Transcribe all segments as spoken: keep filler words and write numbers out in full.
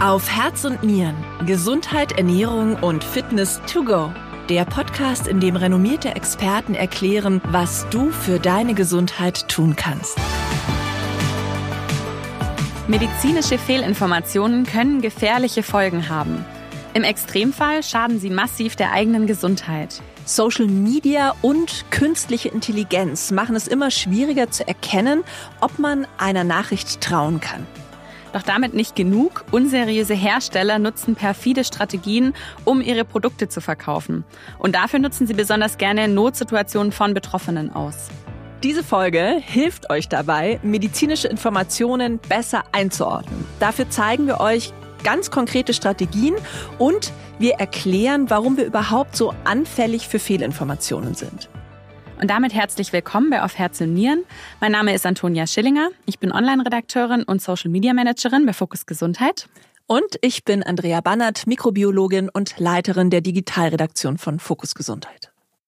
Auf Herz und Nieren. Gesundheit, Ernährung und Fitness to go. Der Podcast, in dem renommierte Experten erklären, was du für deine Gesundheit tun kannst. Medizinische Fehlinformationen können gefährliche Folgen haben. Im Extremfall schaden sie massiv der eigenen Gesundheit. Social Media und künstliche Intelligenz machen es immer schwieriger zu erkennen, ob man einer Nachricht trauen kann. Doch damit nicht genug. Unseriöse Hersteller nutzen perfide Strategien, um ihre Produkte zu verkaufen. Und dafür nutzen sie besonders gerne Notsituationen von Betroffenen aus. Diese Folge hilft euch dabei, medizinische Informationen besser einzuordnen. Dafür zeigen wir euch ganz konkrete Strategien und wir erklären, warum wir überhaupt so anfällig für Fehlinformationen sind. Und damit herzlich willkommen bei Auf Herz und Nieren. Mein Name ist Antonia Schillinger. Ich bin Online-Redakteurin und Social-Media-Managerin bei Fokus Gesundheit. Und ich bin Andrea Bannert, Mikrobiologin und Leiterin der Digitalredaktion von Fokus Gesundheit.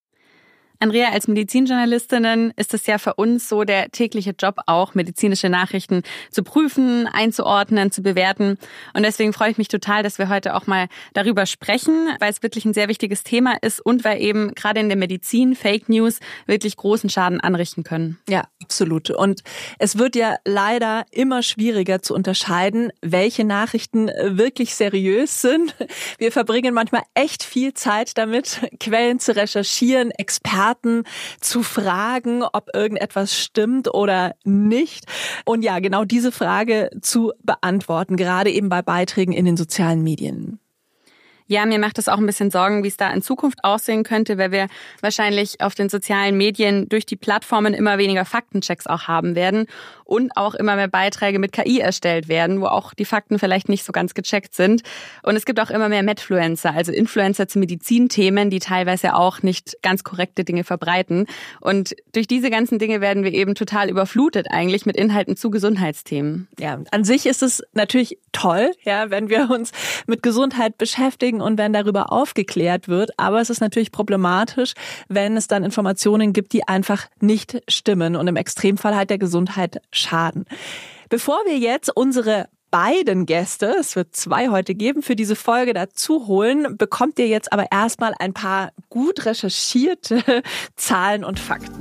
Andrea, als Medizinjournalistinnen ist es ja für uns so der tägliche Job auch, medizinische Nachrichten zu prüfen, einzuordnen, zu bewerten. Und deswegen freue ich mich total, dass wir heute auch mal darüber sprechen, weil es wirklich ein sehr wichtiges Thema ist und weil eben gerade in der Medizin Fake News wirklich großen Schaden anrichten können. Ja, absolut. Und es wird ja leider immer schwieriger zu unterscheiden, welche Nachrichten wirklich seriös sind. Wir verbringen manchmal echt viel Zeit damit, Quellen zu recherchieren, Experten zu fragen, ob irgendetwas stimmt oder nicht. Und ja, genau diese Frage zu beantworten, gerade eben bei Beiträgen in den sozialen Medien. Ja, mir macht es auch ein bisschen Sorgen, wie es da in Zukunft aussehen könnte, weil wir wahrscheinlich auf den sozialen Medien durch die Plattformen immer weniger Faktenchecks auch haben werden und auch immer mehr Beiträge mit K I erstellt werden, wo auch die Fakten vielleicht nicht so ganz gecheckt sind. Und es gibt auch immer mehr Medfluencer, also Influencer zu Medizinthemen, die teilweise auch nicht ganz korrekte Dinge verbreiten. Und durch diese ganzen Dinge werden wir eben total überflutet eigentlich mit Inhalten zu Gesundheitsthemen. Ja, an sich ist es natürlich toll, ja, wenn wir uns mit Gesundheit beschäftigen und wenn darüber aufgeklärt wird. Aber es ist natürlich problematisch, wenn es dann Informationen gibt, die einfach nicht stimmen und im Extremfall halt der Gesundheit schaden. Bevor wir jetzt unsere beiden Gäste, es wird zwei heute geben, für diese Folge dazu holen, bekommt ihr jetzt aber erstmal ein paar gut recherchierte Zahlen und Fakten.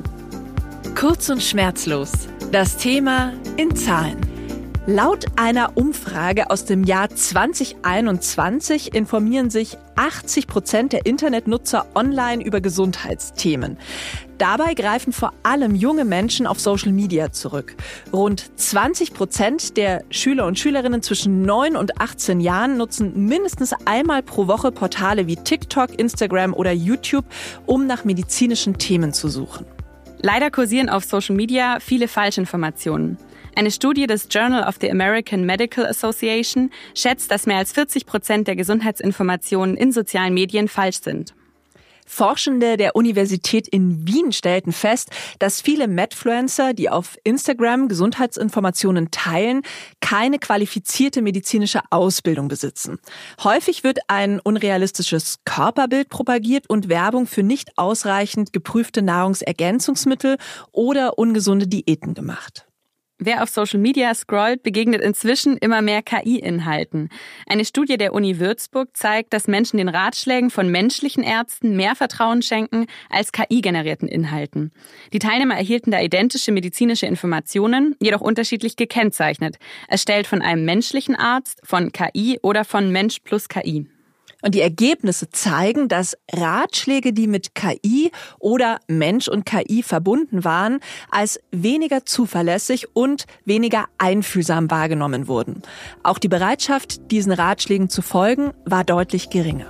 Kurz und schmerzlos. Das Thema in Zahlen. Laut einer Umfrage aus dem Jahr zwanzig einundzwanzig informieren sich achtzig Prozent der Internetnutzer online über Gesundheitsthemen. Dabei greifen vor allem junge Menschen auf Social Media zurück. Rund zwanzig Prozent der Schüler und Schülerinnen zwischen neun und achtzehn Jahren nutzen mindestens einmal pro Woche Portale wie TikTok, Instagram oder YouTube, um nach medizinischen Themen zu suchen. Leider kursieren auf Social Media viele Falschinformationen. Eine Studie des Journal of the American Medical Association schätzt, dass mehr als vierzig Prozent der Gesundheitsinformationen in sozialen Medien falsch sind. Forschende der Universität in Wien stellten fest, dass viele Medfluencer, die auf Instagram Gesundheitsinformationen teilen, keine qualifizierte medizinische Ausbildung besitzen. Häufig wird ein unrealistisches Körperbild propagiert und Werbung für nicht ausreichend geprüfte Nahrungsergänzungsmittel oder ungesunde Diäten gemacht. Wer auf Social Media scrollt, begegnet inzwischen immer mehr K I-Inhalten. Eine Studie der Uni Würzburg zeigt, dass Menschen den Ratschlägen von menschlichen Ärzten mehr Vertrauen schenken als K I-generierten Inhalten. Die Teilnehmer erhielten da identische medizinische Informationen, jedoch unterschiedlich gekennzeichnet, erstellt von einem menschlichen Arzt, von K I oder von Mensch plus K I. Und die Ergebnisse zeigen, dass Ratschläge, die mit K I oder Mensch und K I verbunden waren, als weniger zuverlässig und weniger einfühlsam wahrgenommen wurden. Auch die Bereitschaft, diesen Ratschlägen zu folgen, war deutlich geringer.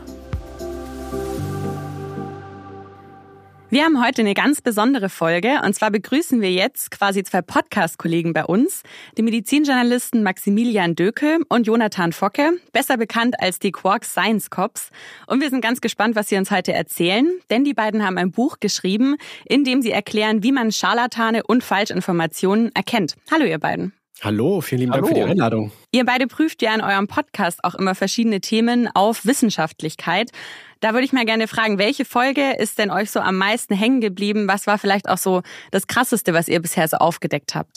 Wir haben heute eine ganz besondere Folge und zwar begrüßen wir jetzt quasi zwei Podcast-Kollegen bei uns, die Medizinjournalisten Maximilian Döke und Jonathan Focke, besser bekannt als die Quark Science Cops. Und wir sind ganz gespannt, was sie uns heute erzählen, denn die beiden haben ein Buch geschrieben, in dem sie erklären, wie man Scharlatane und Falschinformationen erkennt. Hallo ihr beiden. Hallo, vielen lieben Dank Hallo. für die Einladung. Ihr beide prüft ja in eurem Podcast auch immer verschiedene Themen auf Wissenschaftlichkeit. Da würde ich mal gerne fragen, welche Folge ist denn euch so am meisten hängen geblieben? Was war vielleicht auch so das Krasseste, was ihr bisher so aufgedeckt habt?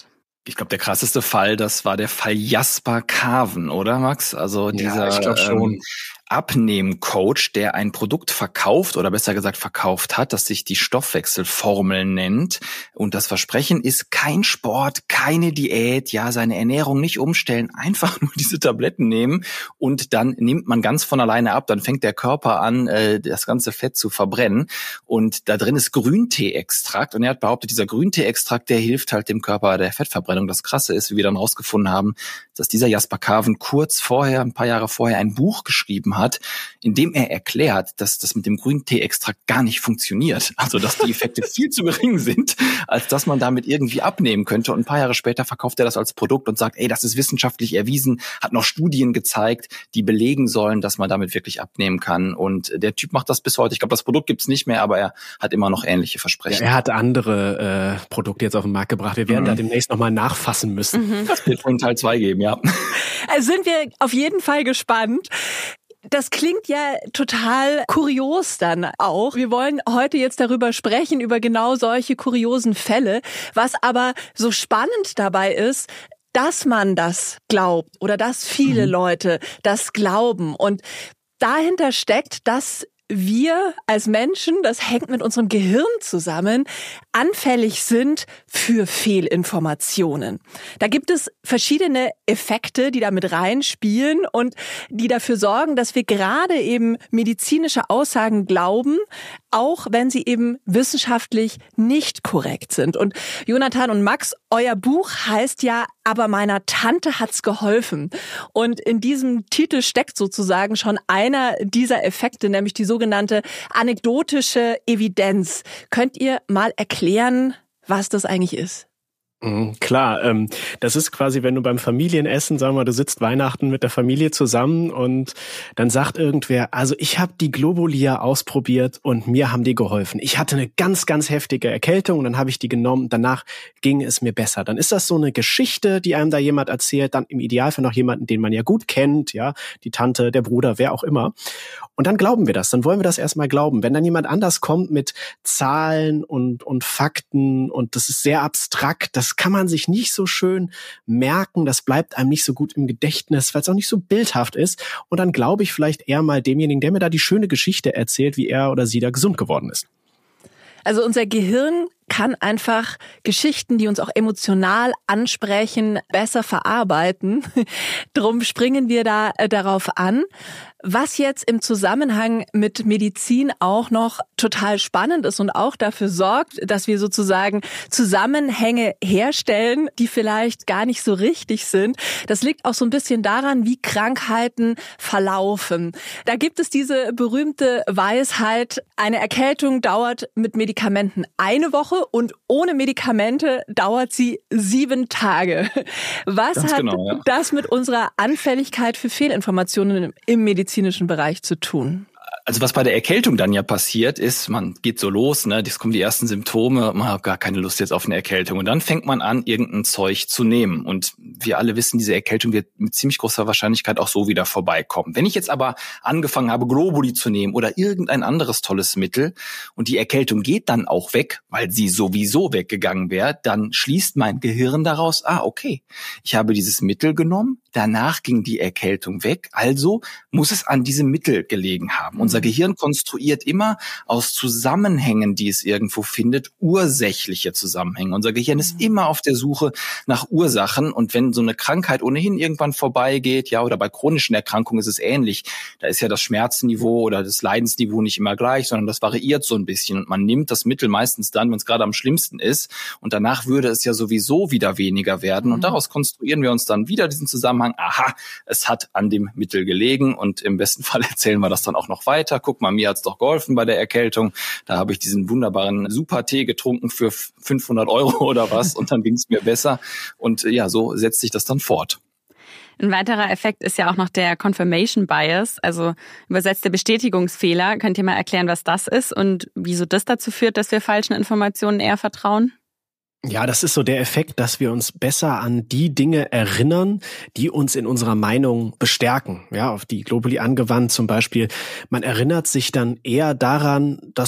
Ich glaube, der krasseste Fall, das war der Fall Jasper Carven, oder Max? Also dieser ja, ich glaub schon. Ähm, Abnehmcoach, der ein Produkt verkauft oder besser gesagt verkauft hat, das sich die Stoffwechselformel nennt. Und das Versprechen ist kein Sport, keine Diät, ja, seine Ernährung nicht umstellen, einfach nur diese Tabletten nehmen und dann nimmt man ganz von alleine ab. Dann fängt der Körper an, das ganze Fett zu verbrennen. Und da drin ist Grüntee-Extrakt. Und er hat behauptet, dieser Grüntee-Extrakt, der hilft halt dem Körper bei der Fettverbrennung. Das Krasse ist, wie wir dann rausgefunden haben, dass dieser Jasper Carven kurz vorher, ein paar Jahre vorher, ein Buch geschrieben hat, in dem er erklärt, dass das mit dem Grüntee-Extrakt gar nicht funktioniert. Also, dass die Effekte viel zu gering sind, als dass man damit irgendwie abnehmen könnte. Und ein paar Jahre später verkauft er das als Produkt und sagt, ey, das ist wissenschaftlich erwiesen, hat noch Studien gezeigt, die belegen sollen, dass man damit wirklich abnehmen kann. Und der Typ macht das bis heute. Ich glaube, das Produkt gibt's nicht mehr, aber er hat immer noch ähnliche Versprechen. Ja, er hat andere äh, Produkte jetzt auf den Markt gebracht. Wir werden mhm. da demnächst nochmal nachfassen müssen. Mhm. Das wird wohl Teil zwei geben, ja. Also sind wir auf jeden Fall gespannt. Das klingt ja total kurios dann auch. Wir wollen heute jetzt darüber sprechen, über genau solche kuriosen Fälle. Was aber so spannend dabei ist, dass man das glaubt oder dass viele mhm. Leute das glauben. Und dahinter steckt, dass wir als Menschen, das hängt mit unserem Gehirn zusammen, anfällig sind für Fehlinformationen. Da gibt es verschiedene Effekte, die da mit reinspielen und die dafür sorgen, dass wir gerade eben medizinische Aussagen glauben, auch wenn sie eben wissenschaftlich nicht korrekt sind. Und Jonathan und Max, euer Buch heißt ja "Aber meiner Tante hat's geholfen". Und in diesem Titel steckt sozusagen schon einer dieser Effekte, nämlich die sogenannte anekdotische Evidenz. Könnt ihr mal erklären, was das eigentlich ist? Mhm, klar, ähm, das ist quasi, wenn du beim Familienessen, sagen wir mal, du sitzt Weihnachten mit der Familie zusammen und dann sagt irgendwer, also ich habe die Globulia ausprobiert und mir haben die geholfen. Ich hatte eine ganz, ganz heftige Erkältung und dann habe ich die genommen, danach ging es mir besser. Dann ist das so eine Geschichte, die einem da jemand erzählt, dann im Idealfall noch jemanden, den man ja gut kennt, ja, die Tante, der Bruder, wer auch immer. Und dann glauben wir das, dann wollen wir das erstmal glauben. Wenn dann jemand anders kommt mit Zahlen und und Fakten und das ist sehr abstrakt, das kann man sich nicht so schön merken, das bleibt einem nicht so gut im Gedächtnis, weil es auch nicht so bildhaft ist. Und dann glaube ich vielleicht eher mal demjenigen, der mir da die schöne Geschichte erzählt, wie er oder sie da gesund geworden ist. Also unser Gehirn kann einfach Geschichten, die uns auch emotional ansprechen, besser verarbeiten. Drum springen wir da äh, darauf an. Was jetzt im Zusammenhang mit Medizin auch noch total spannend ist und auch dafür sorgt, dass wir sozusagen Zusammenhänge herstellen, die vielleicht gar nicht so richtig sind. Das liegt auch so ein bisschen daran, wie Krankheiten verlaufen. Da gibt es diese berühmte Weisheit, eine Erkältung dauert mit Medikamenten eine Woche und ohne Medikamente dauert sie sieben Tage. Was Ganz hat genau, ja. das mit unserer Anfälligkeit für Fehlinformationen im medizinischen Bereich zu tun? Also was bei der Erkältung dann ja passiert ist, man geht so los, ne, es kommen die ersten Symptome, man hat gar keine Lust jetzt auf eine Erkältung und dann fängt man an, irgendein Zeug zu nehmen und wir alle wissen, diese Erkältung wird mit ziemlich großer Wahrscheinlichkeit auch so wieder vorbeikommen. Wenn ich jetzt aber angefangen habe, Globuli zu nehmen oder irgendein anderes tolles Mittel und die Erkältung geht dann auch weg, weil sie sowieso weggegangen wäre, dann schließt mein Gehirn daraus, ah, okay, ich habe dieses Mittel genommen, danach ging die Erkältung weg, also muss es an diesem Mittel gelegen haben. Unser Gehirn konstruiert immer aus Zusammenhängen, die es irgendwo findet, ursächliche Zusammenhänge. Unser Gehirn ist immer auf der Suche nach Ursachen und wenn so eine Krankheit ohnehin irgendwann vorbeigeht, ja, oder bei chronischen Erkrankungen ist es ähnlich, da ist ja das Schmerzniveau oder das Leidensniveau nicht immer gleich, sondern das variiert so ein bisschen und man nimmt das Mittel meistens dann, wenn es gerade am schlimmsten ist und danach würde es ja sowieso wieder weniger werden und daraus konstruieren wir uns dann wieder diesen Zusammenhang, aha, es hat an dem Mittel gelegen und im besten Fall erzählen wir das dann auch noch weiter. Guck mal, mir hat's doch geholfen bei der Erkältung. Da habe ich diesen wunderbaren Super-Tee getrunken für fünfhundert Euro oder was und dann ging's mir besser. Und ja, so setzt sich das dann fort. Ein weiterer Effekt ist ja auch noch der Confirmation Bias, also übersetzt der Bestätigungsfehler. Könnt ihr mal erklären, was das ist und wieso das dazu führt, dass wir falschen Informationen eher vertrauen? Ja, das ist so der Effekt, dass wir uns besser an die Dinge erinnern, die uns in unserer Meinung bestärken. Ja, auf die Globuli angewandt zum Beispiel. Man erinnert sich dann eher daran, dass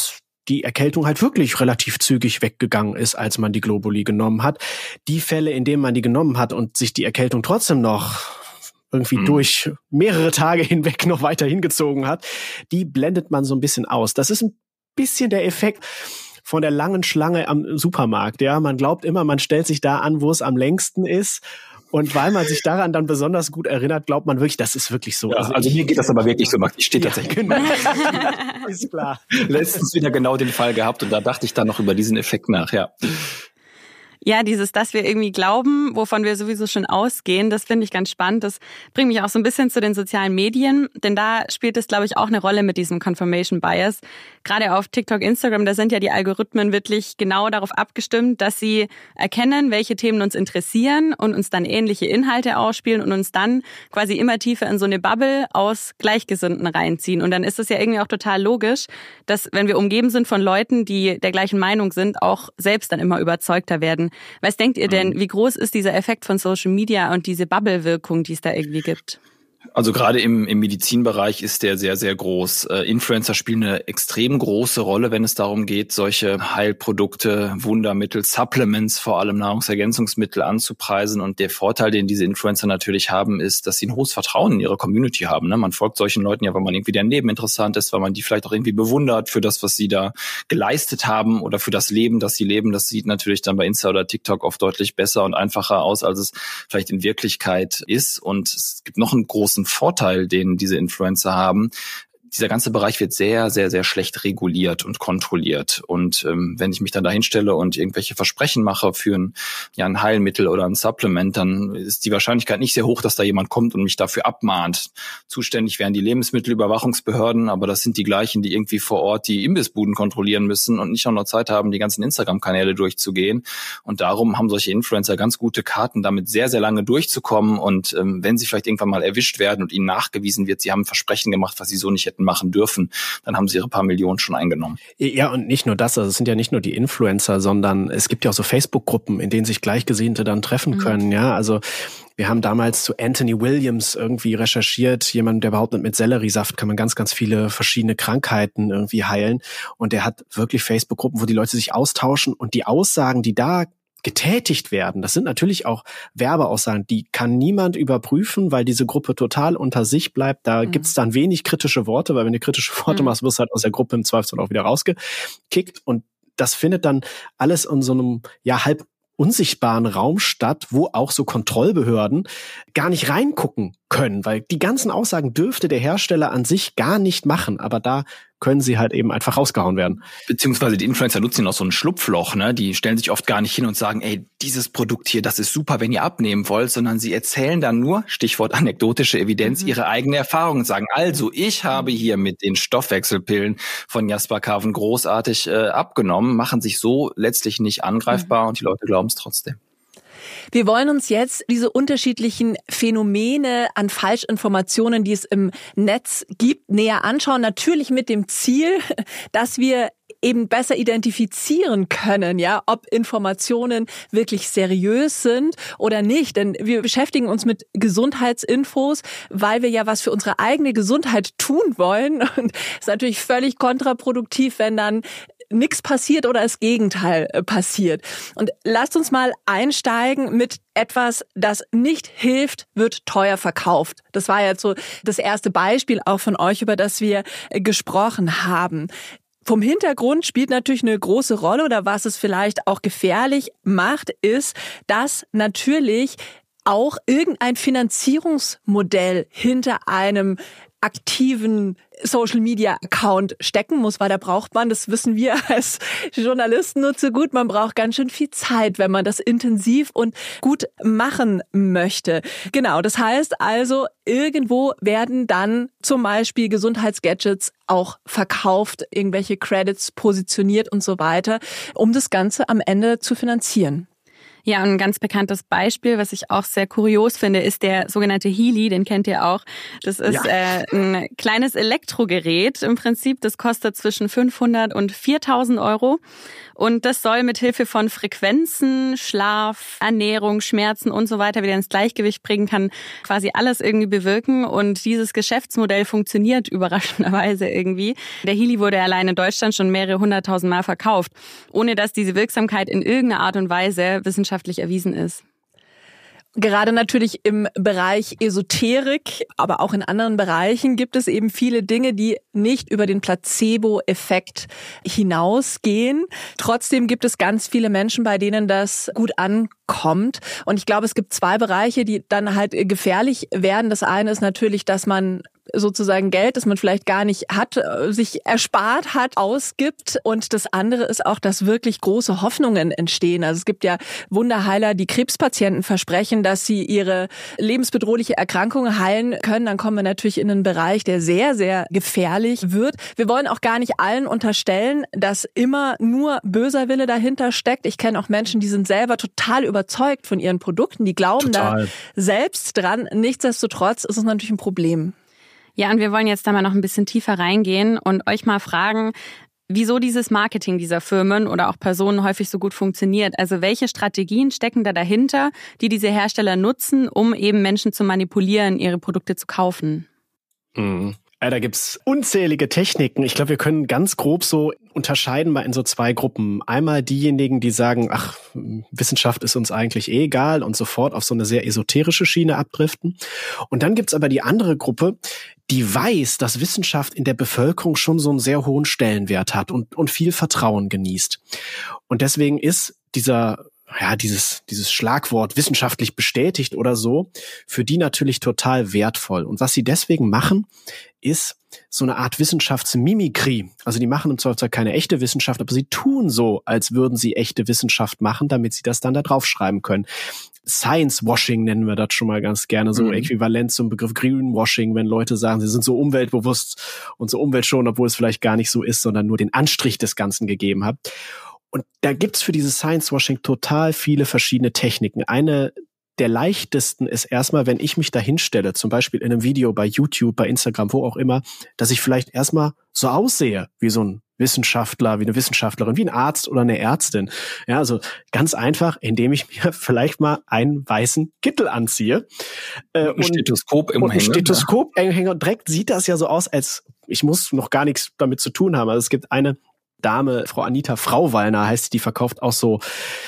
die Erkältung halt wirklich relativ zügig weggegangen ist, als man die Globuli genommen hat. Die Fälle, in denen man die genommen hat und sich die Erkältung trotzdem noch irgendwie mhm. durch mehrere Tage hinweg noch weiter hingezogen hat, die blendet man so ein bisschen aus. Das ist ein bisschen der Effekt von der langen Schlange am Supermarkt. Ja, man glaubt immer, man stellt sich da an, wo es am längsten ist. Und weil man sich daran dann besonders gut erinnert, glaubt man wirklich, das ist wirklich so. Ja, also, also mir geht das aber wirklich so, Max. Ich stehe tatsächlich. Ja, genau. Ist klar. Letztens wieder genau den Fall gehabt und da dachte ich dann noch über diesen Effekt nach, ja. Ja, dieses, dass wir irgendwie glauben, wovon wir sowieso schon ausgehen, das finde ich ganz spannend. Das bringt mich auch so ein bisschen zu den sozialen Medien, denn da spielt es, glaube ich, auch eine Rolle mit diesem Confirmation Bias. Gerade auf TikTok, Instagram, da sind ja die Algorithmen wirklich genau darauf abgestimmt, dass sie erkennen, welche Themen uns interessieren und uns dann ähnliche Inhalte ausspielen und uns dann quasi immer tiefer in so eine Bubble aus Gleichgesinnten reinziehen. Und dann ist es ja irgendwie auch total logisch, dass, wenn wir umgeben sind von Leuten, die der gleichen Meinung sind, auch selbst dann immer überzeugter werden. Was denkt ihr denn, wie groß ist dieser Effekt von Social Media und diese Bubble-Wirkung, die es da irgendwie gibt? Also gerade im, im Medizinbereich ist der sehr, sehr groß. Äh, Influencer spielen eine extrem große Rolle, wenn es darum geht, solche Heilprodukte, Wundermittel, Supplements, vor allem Nahrungsergänzungsmittel anzupreisen. Und der Vorteil, den diese Influencer natürlich haben, ist, dass sie ein hohes Vertrauen in ihre Community haben. Ne? Man folgt solchen Leuten ja, weil man irgendwie daneben interessant ist, weil man die vielleicht auch irgendwie bewundert für das, was sie da geleistet haben oder für das Leben, das sie leben. Das sieht natürlich dann bei Insta oder TikTok oft deutlich besser und einfacher aus, als es vielleicht in Wirklichkeit ist. Und es gibt noch einen großen Vorteil, den diese Influencer haben. Dieser ganze Bereich wird sehr, sehr, sehr schlecht reguliert und kontrolliert. Und ähm, wenn ich mich dann da hinstelle und irgendwelche Versprechen mache für ein, ja, ein Heilmittel oder ein Supplement, dann ist die Wahrscheinlichkeit nicht sehr hoch, dass da jemand kommt und mich dafür abmahnt. Zuständig wären die Lebensmittelüberwachungsbehörden, aber das sind die gleichen, die irgendwie vor Ort die Imbissbuden kontrollieren müssen und nicht auch noch Zeit haben, die ganzen Instagram-Kanäle durchzugehen. Und darum haben solche Influencer ganz gute Karten, damit sehr, sehr lange durchzukommen. Und ähm, wenn sie vielleicht irgendwann mal erwischt werden und ihnen nachgewiesen wird, sie haben ein Versprechen gemacht, was sie so nicht hätten machen dürfen, dann haben sie ihre paar Millionen schon eingenommen. Ja, und nicht nur das, also es sind ja nicht nur die Influencer, sondern es gibt ja auch so Facebook-Gruppen, in denen sich Gleichgesinnte dann treffen mhm. können, ja, also wir haben damals zu Anthony Williams irgendwie recherchiert, jemand, der behauptet, mit Selleriesaft kann man ganz, ganz viele verschiedene Krankheiten irgendwie heilen, und der hat wirklich Facebook-Gruppen, wo die Leute sich austauschen, und die Aussagen, die da getätigt werden, das sind natürlich auch Werbeaussagen, die kann niemand überprüfen, weil diese Gruppe total unter sich bleibt. Da mhm. gibt's dann wenig kritische Worte, weil wenn du kritische Worte mhm. machst, wirst du halt aus der Gruppe im Zweifelsfall auch wieder rausgekickt, und das findet dann alles in so einem ja halb unsichtbaren Raum statt, wo auch so Kontrollbehörden gar nicht reingucken können, weil die ganzen Aussagen dürfte der Hersteller an sich gar nicht machen, aber da können sie halt eben einfach rausgehauen werden. Beziehungsweise die Influencer nutzen noch so ein Schlupfloch, ne? Die stellen sich oft gar nicht hin und sagen, ey, dieses Produkt hier, das ist super, wenn ihr abnehmen wollt, sondern sie erzählen dann nur, Stichwort anekdotische Evidenz, mhm. ihre eigene Erfahrung und sagen, also ich habe hier mit den Stoffwechselpillen von Jasper Carven großartig äh, abgenommen, machen sich so letztlich nicht angreifbar mhm. und die Leute glauben es trotzdem. Wir wollen uns jetzt diese unterschiedlichen Phänomene an Falschinformationen, die es im Netz gibt, näher anschauen. Natürlich mit dem Ziel, dass wir eben besser identifizieren können, ja, ob Informationen wirklich seriös sind oder nicht. Denn wir beschäftigen uns mit Gesundheitsinfos, weil wir ja was für unsere eigene Gesundheit tun wollen. Und es ist natürlich völlig kontraproduktiv, wenn dann nichts passiert oder das Gegenteil passiert. Und lasst uns mal einsteigen mit etwas, das nicht hilft, wird teuer verkauft. Das war jetzt so das erste Beispiel auch von euch, über das wir gesprochen haben. Vom Hintergrund spielt natürlich eine große Rolle, oder was es vielleicht auch gefährlich macht, ist, dass natürlich auch irgendein Finanzierungsmodell hinter einem aktiven Social-Media-Account stecken muss, weil da braucht man, das wissen wir als Journalisten nur zu gut, man braucht ganz schön viel Zeit, wenn man das intensiv und gut machen möchte. Genau, das heißt also, irgendwo werden dann zum Beispiel Gesundheitsgadgets auch verkauft, irgendwelche Credits positioniert und so weiter, um das Ganze am Ende zu finanzieren. Ja, und ein ganz bekanntes Beispiel, was ich auch sehr kurios finde, ist der sogenannte Healy, den kennt ihr auch. Das ist ja. äh, ein kleines Elektrogerät im Prinzip, das kostet zwischen fünfhundert und viertausend Euro. Und das soll mit Hilfe von Frequenzen, Schlaf, Ernährung, Schmerzen und so weiter wieder ins Gleichgewicht bringen, kann quasi alles irgendwie bewirken. Und dieses Geschäftsmodell funktioniert überraschenderweise irgendwie. Der Healy wurde allein in Deutschland schon mehrere hunderttausend Mal verkauft, ohne dass diese Wirksamkeit in irgendeiner Art und Weise wissenschaftlich erwiesen ist. Gerade natürlich im Bereich Esoterik, aber auch in anderen Bereichen gibt es eben viele Dinge, die nicht über den Placebo-Effekt hinausgehen. Trotzdem gibt es ganz viele Menschen, bei denen das gut ankommt. Und ich glaube, es gibt zwei Bereiche, die dann halt gefährlich werden. Das eine ist natürlich, dass man sozusagen Geld, das man vielleicht gar nicht hat, sich erspart hat, ausgibt. Und das andere ist auch, dass wirklich große Hoffnungen entstehen. Also es gibt ja Wunderheiler, die Krebspatienten versprechen, dass sie ihre lebensbedrohliche Erkrankung heilen können. Dann kommen wir natürlich in einen Bereich, der sehr, sehr gefährlich wird. Wir wollen auch gar nicht allen unterstellen, dass immer nur böser Wille dahinter steckt. Ich kenne auch Menschen, die sind selber total überzeugt von ihren Produkten. Die glauben total da selbst dran. Nichtsdestotrotz ist es natürlich ein Problem. Ja, und wir wollen jetzt da mal noch ein bisschen tiefer reingehen und euch mal fragen, wieso dieses Marketing dieser Firmen oder auch Personen häufig so gut funktioniert. Also welche Strategien stecken da dahinter, die diese Hersteller nutzen, um eben Menschen zu manipulieren, ihre Produkte zu kaufen? Mhm. Ja, da gibt's unzählige Techniken. Ich glaube, wir können ganz grob so unterscheiden mal in so zwei Gruppen. Einmal diejenigen, die sagen, ach, Wissenschaft ist uns eigentlich eh egal und sofort auf so eine sehr esoterische Schiene abdriften. Und dann gibt's aber die andere Gruppe, die weiß, dass Wissenschaft in der Bevölkerung schon so einen sehr hohen Stellenwert hat und, und viel Vertrauen genießt. Und deswegen ist dieser ja, dieses, dieses Schlagwort wissenschaftlich bestätigt oder so, für die natürlich total wertvoll. Und was sie deswegen machen, ist so eine Art Wissenschaftsmimikrie. Also die machen im Zweifelsfall keine echte Wissenschaft, aber sie tun so, als würden sie echte Wissenschaft machen, damit sie das dann da draufschreiben können. Science-Washing nennen wir das schon mal ganz gerne, so mhm. äquivalent zum Begriff Greenwashing, wenn Leute sagen, sie sind so umweltbewusst und so umweltschonend, obwohl es vielleicht gar nicht so ist, sondern nur den Anstrich des Ganzen gegeben hat. Und da gibt's für dieses Science-Washing total viele verschiedene Techniken. Eine der leichtesten ist erstmal, wenn ich mich da hinstelle, zum Beispiel in einem Video bei YouTube, bei Instagram, wo auch immer, dass ich vielleicht erstmal so aussehe wie so ein Wissenschaftler, wie eine Wissenschaftlerin, wie ein Arzt oder eine Ärztin. Ja, also ganz einfach, indem ich mir vielleicht mal einen weißen Kittel anziehe. Äh, und ein Stethoskop im und ein Stethoskop ja. hänge. Und direkt sieht das ja so aus, als ich muss noch gar nichts damit zu tun haben. Also es gibt eine Dame, Frau Anita Frauwallner heißt sie, die verkauft auch so,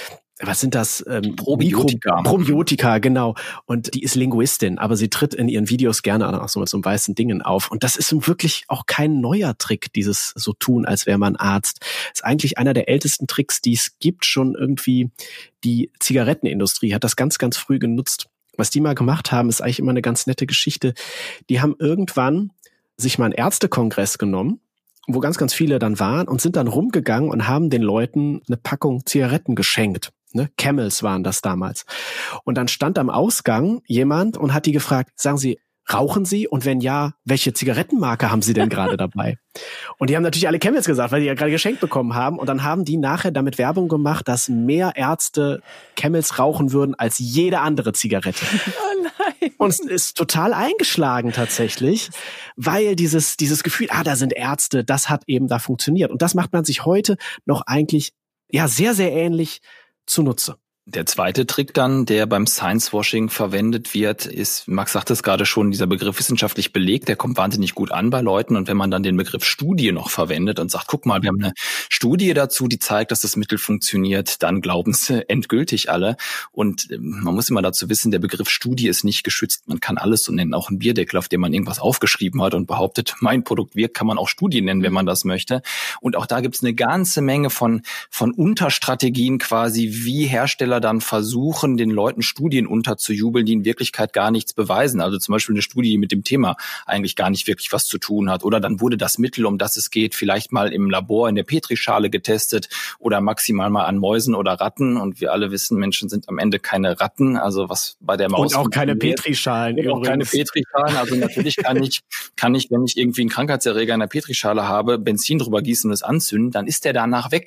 was sind das? Ähm, Probiotika. Mikro- Probiotika, genau. Und die ist Linguistin, aber sie tritt in ihren Videos gerne auch so mit so weißen Dingen auf. Und das ist wirklich auch kein neuer Trick, dieses so tun, als wäre man Arzt. Das ist eigentlich einer der ältesten Tricks, die es gibt. Schon irgendwie die Zigarettenindustrie hat das ganz, ganz früh genutzt. Was die mal gemacht haben, ist eigentlich immer eine ganz nette Geschichte. Die haben irgendwann sich mal einen Ärztekongress genommen, wo ganz, ganz viele dann waren und sind dann rumgegangen und haben den Leuten eine Packung Zigaretten geschenkt. Ne? Camels waren das damals. Und dann stand am Ausgang jemand und hat die gefragt, sagen Sie, rauchen Sie? Und wenn ja, welche Zigarettenmarke haben Sie denn gerade dabei? Und die haben natürlich alle Camels gesagt, weil die ja gerade geschenkt bekommen haben. Und dann haben die nachher damit Werbung gemacht, dass mehr Ärzte Camels rauchen würden als jede andere Zigarette. Oh nein. Und es ist total eingeschlagen tatsächlich, weil dieses, dieses Gefühl, ah, da sind Ärzte, das hat eben da funktioniert. Und das macht man sich heute noch eigentlich, ja, sehr, sehr ähnlich zunutze. Der zweite Trick dann, der beim Science-Washing verwendet wird, ist, Max sagt es gerade schon, dieser Begriff wissenschaftlich belegt, der kommt wahnsinnig gut an bei Leuten. Und wenn man dann den Begriff Studie noch verwendet und sagt, guck mal, wir haben eine Studie dazu, die zeigt, dass das Mittel funktioniert, dann glauben es endgültig alle. Und man muss immer dazu wissen, der Begriff Studie ist nicht geschützt. Man kann alles so nennen, auch ein Bierdeckel, auf dem man irgendwas aufgeschrieben hat und behauptet, mein Produkt wirkt, kann man auch Studie nennen, wenn man das möchte. Und auch da gibt es eine ganze Menge von, von Unterstrategien quasi, wie Hersteller dann versuchen, den Leuten Studien unterzujubeln, die in Wirklichkeit gar nichts beweisen. Also zum Beispiel eine Studie, die mit dem Thema eigentlich gar nicht wirklich was zu tun hat. Oder dann wurde das Mittel, um das es geht, vielleicht mal im Labor in der Petrischale getestet oder maximal mal an Mäusen oder Ratten. Und wir alle wissen, Menschen sind am Ende keine Ratten. Also was bei der Maus... Und auch keine Petrischalen. Und auch keine Petrischalen. Also natürlich kann ich, kann ich, wenn ich irgendwie einen Krankheitserreger in der Petrischale habe, Benzin drüber gießen und es anzünden, dann ist der danach weg.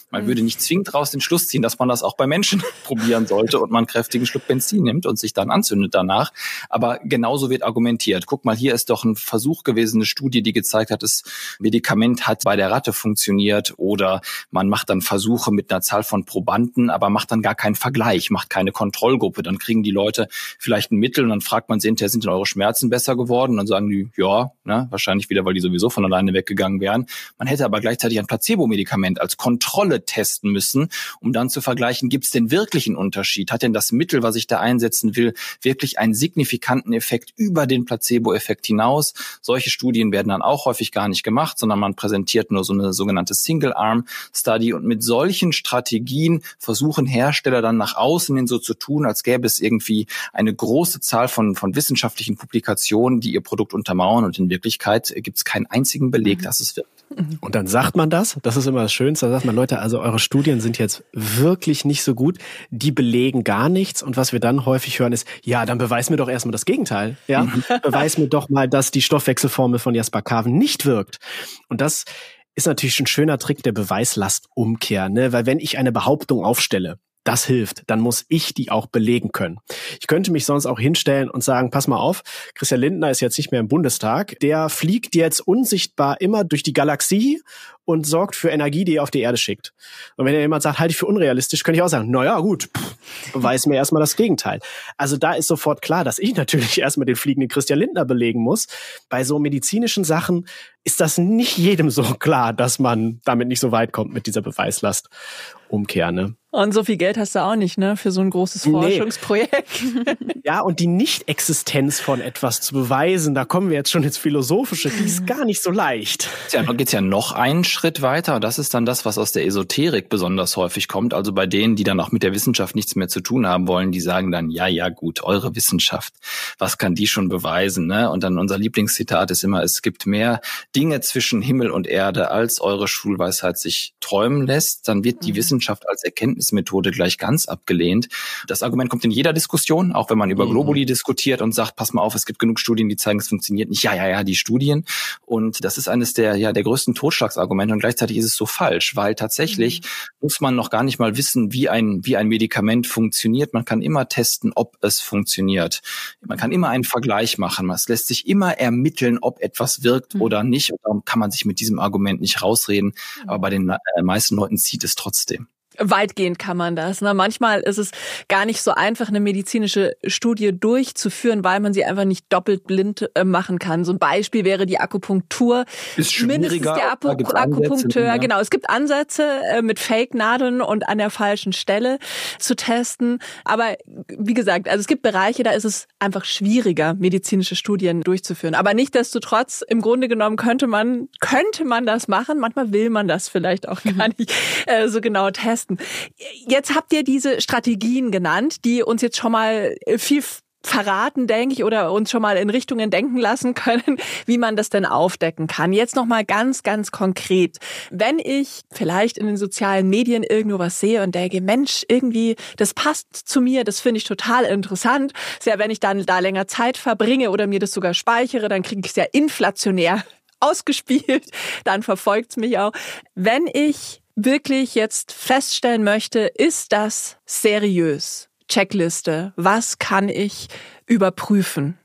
Man mhm. würde nicht zwingend daraus den Schluss ziehen, dass man das auch bei Menschen probieren sollte und man einen kräftigen Schluck Benzin nimmt und sich dann anzündet danach. Aber genauso wird argumentiert. Guck mal, hier ist doch ein Versuch gewesen, eine Studie, die gezeigt hat, das Medikament hat bei der Ratte funktioniert, oder man macht dann Versuche mit einer Zahl von Probanden, aber macht dann gar keinen Vergleich, macht keine Kontrollgruppe. Dann kriegen die Leute vielleicht ein Mittel und dann fragt man sie hinterher, sind denn eure Schmerzen besser geworden? Und dann sagen die, ja, ne, wahrscheinlich wieder, weil die sowieso von alleine weggegangen wären. Man hätte aber gleichzeitig ein Placebo-Medikament als Kontrolle testen müssen, um dann zu vergleichen, gibt es denn wirklich einen Unterschied? Hat denn das Mittel, was ich da einsetzen will, wirklich einen signifikanten Effekt über den Placebo-Effekt hinaus? Solche Studien werden dann auch häufig gar nicht gemacht, sondern man präsentiert nur so eine sogenannte Single-Arm-Study. Und mit solchen Strategien versuchen Hersteller dann nach außen hin so zu tun, als gäbe es irgendwie eine große Zahl von, von wissenschaftlichen Publikationen, die ihr Produkt untermauern. Und in Wirklichkeit gibt es keinen einzigen Beleg, dass es wirkt. Und dann sagt man das, das ist immer das Schönste, da sagt man, Leute, also eure Studien sind jetzt wirklich nicht so gut, die belegen gar nichts, und was wir dann häufig hören ist, ja, dann beweis mir doch erstmal das Gegenteil, ja, mhm. beweis mir doch mal, dass die Stoffwechselformel von Jaspercarven nicht wirkt. Und das ist natürlich ein schöner Trick der Beweislastumkehr, ne, weil wenn ich eine Behauptung aufstelle, das hilft, dann muss ich die auch belegen können. Ich könnte mich sonst auch hinstellen und sagen, pass mal auf, Christian Lindner ist jetzt nicht mehr im Bundestag, der fliegt jetzt unsichtbar immer durch die Galaxie und sorgt für Energie, die er auf die Erde schickt. Und wenn jemand sagt, halte ich für unrealistisch, könnte ich auch sagen, naja, gut, pff, beweis mir erstmal das Gegenteil. Also da ist sofort klar, dass ich natürlich erstmal den fliegenden Christian Lindner belegen muss. Bei so medizinischen Sachen ist das nicht jedem so klar, dass man damit nicht so weit kommt mit dieser Beweislastumkehr, ne? Und so viel Geld hast du auch nicht, ne, für so ein großes Forschungsprojekt. Nee. Ja, und die Nicht-Existenz von etwas zu beweisen, da kommen wir jetzt schon ins Philosophische, die ist gar nicht so leicht. Ja, dann geht's ja noch einen Schritt weiter. Das ist dann das, was aus der Esoterik besonders häufig kommt. Also bei denen, die dann auch mit der Wissenschaft nichts mehr zu tun haben wollen, die sagen dann, ja, ja, gut, eure Wissenschaft, was kann die schon beweisen, ne? Und dann unser Lieblingszitat ist immer, es gibt mehr Dinge zwischen Himmel und Erde, als eure Schulweisheit sich träumen lässt. Dann wird die mhm. Wissenschaft als Erkenntnismethode gleich ganz abgelehnt. Das Argument kommt in jeder Diskussion, auch wenn man über Globuli diskutiert und sagt, pass mal auf, es gibt genug Studien, die zeigen, es funktioniert nicht. Ja, ja, ja, die Studien. Und das ist eines der, ja, der größten Totschlagsargumente, und gleichzeitig ist es so falsch, weil tatsächlich mhm. muss man noch gar nicht mal wissen, wie ein, wie ein Medikament funktioniert. Man kann immer testen, ob es funktioniert. Man kann immer einen Vergleich machen. Es lässt sich immer ermitteln, ob etwas wirkt mhm. oder nicht. Und darum kann man sich mit diesem Argument nicht rausreden. Mhm. Aber bei den äh, meisten Leuten zieht es trotzdem. Weitgehend kann man das. Ne? Manchmal ist es gar nicht so einfach, eine medizinische Studie durchzuführen, weil man sie einfach nicht doppelt blind äh, machen kann. So ein Beispiel wäre die Akupunktur. Ist schwieriger. Mindestens der Apu- Akupunkteur. Ja. Genau, es gibt Ansätze äh, mit Fake-Nadeln und an der falschen Stelle zu testen. Aber wie gesagt, also es gibt Bereiche, da ist es einfach schwieriger, medizinische Studien durchzuführen. Aber nichtsdestotrotz, im Grunde genommen könnte man könnte man das machen. Manchmal will man das vielleicht auch gar nicht äh, so genau testen. Jetzt habt ihr diese Strategien genannt, die uns jetzt schon mal viel verraten, denke ich, oder uns schon mal in Richtungen denken lassen können, wie man das denn aufdecken kann. Jetzt noch mal ganz, ganz konkret. Wenn ich vielleicht in den sozialen Medien irgendwo was sehe und denke, Mensch, irgendwie, das passt zu mir, das finde ich total interessant. Ist ja, wenn ich dann da länger Zeit verbringe oder mir das sogar speichere, dann kriege ich es ja inflationär ausgespielt. Dann verfolgt es mich auch. Wenn ich wirklich jetzt feststellen möchte, ist das seriös? Checkliste. Was kann ich überprüfen?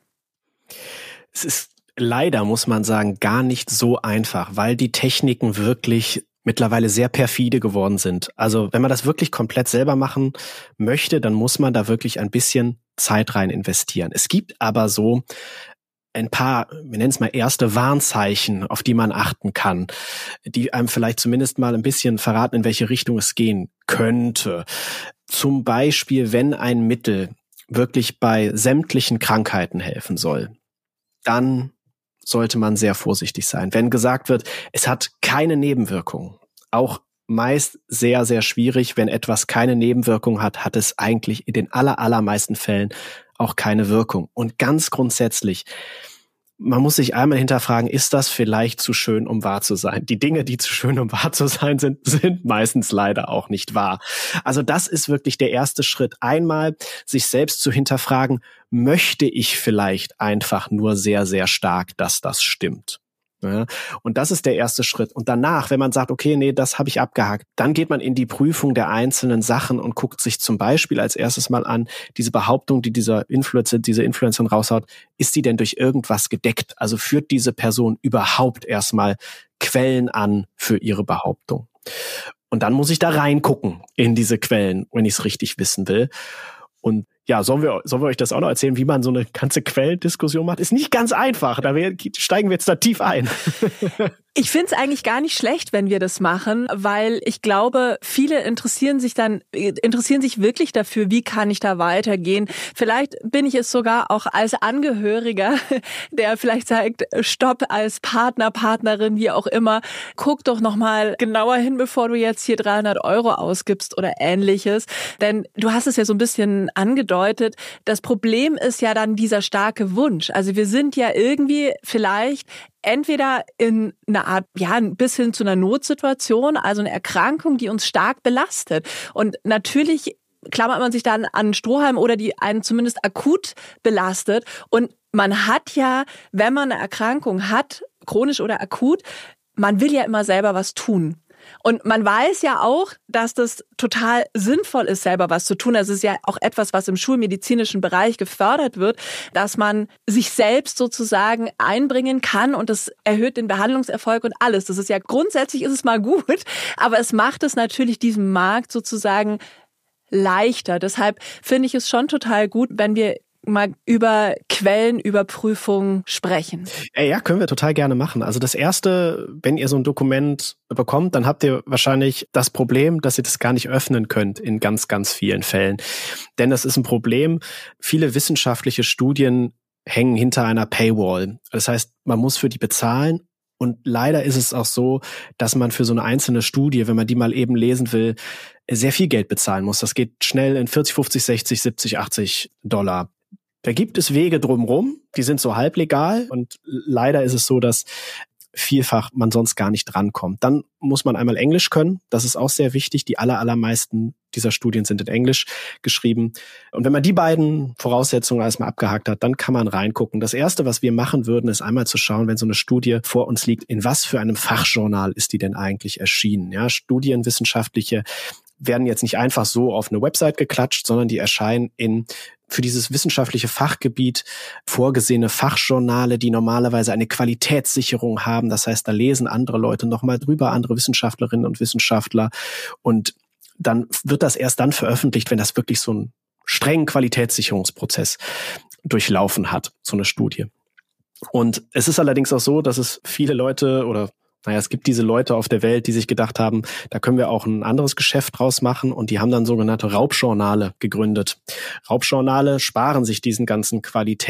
Es ist leider, muss man sagen, gar nicht so einfach, weil die Techniken wirklich mittlerweile sehr perfide geworden sind. Also wenn man das wirklich komplett selber machen möchte, dann muss man da wirklich ein bisschen Zeit rein investieren. Es gibt aber so ein paar, wir nennen es mal erste Warnzeichen, auf die man achten kann, die einem vielleicht zumindest mal ein bisschen verraten, in welche Richtung es gehen könnte. Zum Beispiel, wenn ein Mittel wirklich bei sämtlichen Krankheiten helfen soll, dann sollte man sehr vorsichtig sein. Wenn gesagt wird, es hat keine Nebenwirkungen, auch meist sehr, sehr schwierig, wenn etwas keine Nebenwirkung hat, hat es eigentlich in den aller, allermeisten Fällen auch keine Wirkung. Und ganz grundsätzlich, man muss sich einmal hinterfragen, ist das vielleicht zu schön, um wahr zu sein? Die Dinge, die zu schön, um wahr zu sein sind, sind meistens leider auch nicht wahr. Also das ist wirklich der erste Schritt. Einmal sich selbst zu hinterfragen, möchte ich vielleicht einfach nur sehr, sehr stark, dass das stimmt? Ja, und das ist der erste Schritt. Und danach, wenn man sagt, okay, nee, das habe ich abgehakt, dann geht man in die Prüfung der einzelnen Sachen und guckt sich zum Beispiel als erstes mal an, diese Behauptung, die dieser Influencer, diese Influencerin raushaut, ist die denn durch irgendwas gedeckt? Also führt diese Person überhaupt erstmal Quellen an für ihre Behauptung? Und dann muss ich da reingucken in diese Quellen, wenn ich es richtig wissen will. Und ja, sollen wir, sollen wir euch das auch noch erzählen, wie man so eine ganze Quelldiskussion macht? Ist nicht ganz einfach, da wir, steigen wir jetzt da tief ein. Ich finde es eigentlich gar nicht schlecht, wenn wir das machen, weil ich glaube, viele interessieren sich dann, interessieren sich wirklich dafür, wie kann ich da weitergehen. Vielleicht bin ich es sogar auch als Angehöriger, der vielleicht sagt, stopp, als Partner, Partnerin, wie auch immer, guck doch nochmal genauer hin, bevor du jetzt hier dreihundert Euro ausgibst oder Ähnliches. Denn du hast es ja so ein bisschen angedeutet, das Problem ist ja dann dieser starke Wunsch. Also wir sind ja irgendwie vielleicht entweder in einer Art, ja, bis hin zu einer Notsituation, also eine Erkrankung, die uns stark belastet. Und natürlich klammert man sich dann an einen Strohhalm oder die einen zumindest akut belastet. Und man hat ja, wenn man eine Erkrankung hat, chronisch oder akut, man will ja immer selber was tun. Und man weiß ja auch, dass das total sinnvoll ist, selber was zu tun. Das ist ja auch etwas, was im schulmedizinischen Bereich gefördert wird, dass man sich selbst sozusagen einbringen kann und das erhöht den Behandlungserfolg und alles. Das ist ja grundsätzlich ist es mal gut, aber es macht es natürlich diesem Markt sozusagen leichter. Deshalb finde ich es schon total gut, wenn wir mal über Quellenüberprüfung sprechen. Ja, können wir total gerne machen. Also das Erste, wenn ihr so ein Dokument bekommt, dann habt ihr wahrscheinlich das Problem, dass ihr das gar nicht öffnen könnt in ganz, ganz vielen Fällen. Denn das ist ein Problem. Viele wissenschaftliche Studien hängen hinter einer Paywall. Das heißt, man muss für die bezahlen. Und leider ist es auch so, dass man für so eine einzelne Studie, wenn man die mal eben lesen will, sehr viel Geld bezahlen muss. Das geht schnell in vierzig, fünfzig, sechzig, siebzig, achtzig Dollar. Da gibt es Wege drumherum, die sind so halblegal und leider ist es so, dass vielfach man sonst gar nicht drankommt. Dann muss man einmal Englisch können, das ist auch sehr wichtig. Die aller, allermeisten dieser Studien sind in Englisch geschrieben. Und wenn man die beiden Voraussetzungen erstmal abgehakt hat, dann kann man reingucken. Das Erste, was wir machen würden, ist einmal zu schauen, wenn so eine Studie vor uns liegt, in was für einem Fachjournal ist die denn eigentlich erschienen? Ja, Studienwissenschaftliche werden jetzt nicht einfach so auf eine Website geklatscht, sondern die erscheinen in für dieses wissenschaftliche Fachgebiet vorgesehene Fachjournale, die normalerweise eine Qualitätssicherung haben. Das heißt, da lesen andere Leute nochmal drüber, andere Wissenschaftlerinnen und Wissenschaftler. Und dann wird das erst dann veröffentlicht, wenn das wirklich so einen strengen Qualitätssicherungsprozess durchlaufen hat, so eine Studie. Und es ist allerdings auch so, dass es viele Leute oder Naja, es gibt diese Leute auf der Welt, die sich gedacht haben, da können wir auch ein anderes Geschäft draus machen und die haben dann sogenannte Raubjournale gegründet. Raubjournale sparen sich diesen ganzen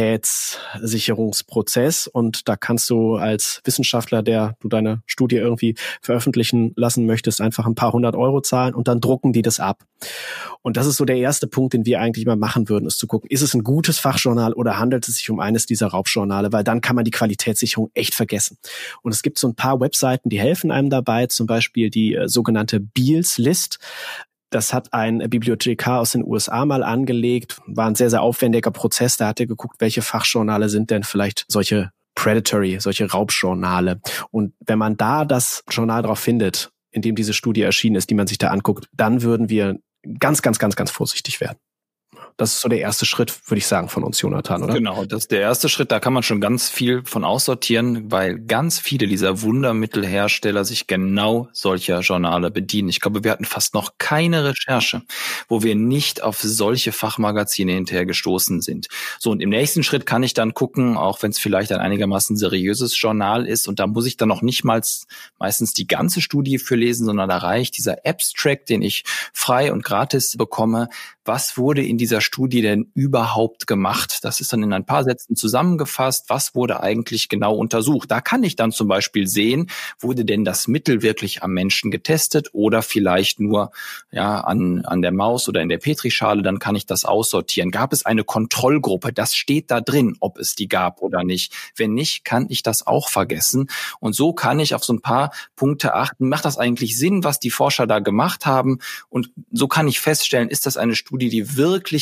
Qualitätssicherungsprozess und da kannst du als Wissenschaftler, der du deine Studie irgendwie veröffentlichen lassen möchtest, einfach ein paar hundert Euro zahlen und dann drucken die das ab. Und das ist so der erste Punkt, den wir eigentlich immer machen würden, ist zu gucken, ist es ein gutes Fachjournal oder handelt es sich um eines dieser Raubjournale, weil dann kann man die Qualitätssicherung echt vergessen. Und es gibt so ein paar Websites, die helfen einem dabei, zum Beispiel die äh, sogenannte Beals List. Das hat ein Bibliothekar aus den U S A mal angelegt, war ein sehr, sehr aufwendiger Prozess. Da hat er geguckt, welche Fachjournale sind denn vielleicht solche Predatory, solche Raubjournale. Und wenn man da das Journal drauf findet, in dem diese Studie erschienen ist, die man sich da anguckt, dann würden wir ganz, ganz, ganz, ganz vorsichtig werden. Das ist so der erste Schritt, würde ich sagen, von uns, Jonathan, oder? Genau, das ist der erste Schritt. Da kann man schon ganz viel von aussortieren, weil ganz viele dieser Wundermittelhersteller sich genau solcher Journale bedienen. Ich glaube, wir hatten fast noch keine Recherche, wo wir nicht auf solche Fachmagazine hinterher gestoßen sind. So, und im nächsten Schritt kann ich dann gucken, auch wenn es vielleicht ein einigermaßen seriöses Journal ist, und da muss ich dann noch nicht mal meistens die ganze Studie für lesen, sondern da reicht dieser Abstract, den ich frei und gratis bekomme. Was wurde in dieser Studie denn überhaupt gemacht? Das ist dann in ein paar Sätzen zusammengefasst. Was wurde eigentlich genau untersucht? Da kann ich dann zum Beispiel sehen, wurde denn das Mittel wirklich am Menschen getestet oder vielleicht nur ja an an der Maus oder in der Petrischale? Dann kann ich das aussortieren. Gab es eine Kontrollgruppe? Das steht da drin, ob es die gab oder nicht. Wenn nicht, kann ich das auch vergessen. Und so kann ich auf so ein paar Punkte achten. Macht das eigentlich Sinn, was die Forscher da gemacht haben? Und so kann ich feststellen, ist das eine Studie, die wirklich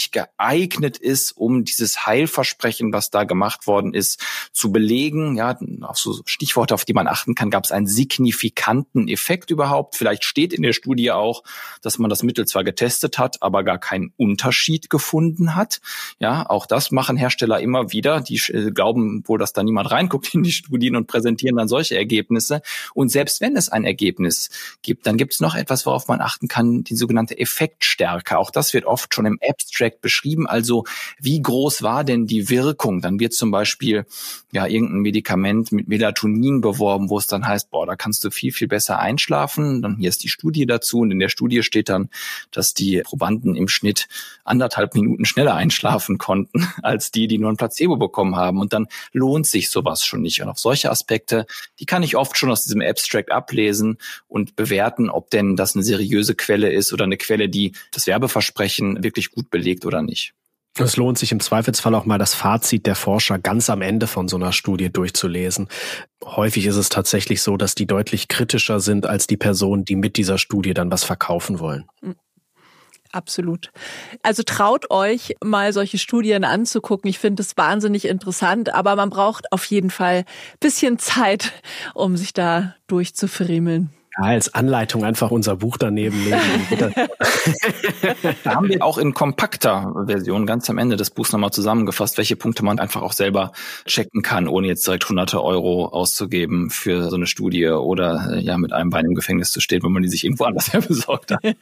wirklich geeignet ist, um dieses Heilversprechen, was da gemacht worden ist, zu belegen. Ja, auch so Stichworte, auf die man achten kann. Gab es einen signifikanten Effekt überhaupt? Vielleicht steht in der Studie auch, dass man das Mittel zwar getestet hat, aber gar keinen Unterschied gefunden hat. Ja, auch das machen Hersteller immer wieder. Die äh, glauben wohl, dass da niemand reinguckt in die Studien und präsentieren dann solche Ergebnisse. Und selbst wenn es ein Ergebnis gibt, dann gibt es noch etwas, worauf man achten kann, die sogenannte Effektstärke. Auch das wird oft schon im Abstract beschrieben. Also wie groß war denn die Wirkung? Dann wird zum Beispiel ja irgendein Medikament mit Melatonin beworben, wo es dann heißt, boah, da kannst du viel, viel besser einschlafen. Dann hier ist die Studie dazu und in der Studie steht dann, dass die Probanden im Schnitt anderthalb Minuten schneller einschlafen konnten als die, die nur ein Placebo bekommen haben. Und dann lohnt sich sowas schon nicht. Und auf solche Aspekte, die kann ich oft schon aus diesem Abstract ablesen und bewerten, ob denn das eine seriöse Quelle ist oder eine Quelle, die das Werbeversprechen wirklich gut belegt oder nicht. Es lohnt sich im Zweifelsfall auch mal das Fazit der Forscher ganz am Ende von so einer Studie durchzulesen. Häufig ist es tatsächlich so, dass die deutlich kritischer sind als die Personen, die mit dieser Studie dann was verkaufen wollen. Absolut. Also traut euch mal solche Studien anzugucken. Ich finde es wahnsinnig interessant, aber man braucht auf jeden Fall ein bisschen Zeit, um sich da durchzufriemeln. Ja, als Anleitung einfach unser Buch daneben legen. Da haben wir auch in kompakter Version ganz am Ende des Buchs nochmal zusammengefasst, welche Punkte man einfach auch selber checken kann, ohne jetzt direkt hunderte Euro auszugeben für so eine Studie oder ja mit einem Bein im Gefängnis zu stehen, wenn man die sich irgendwo anders her besorgt hat.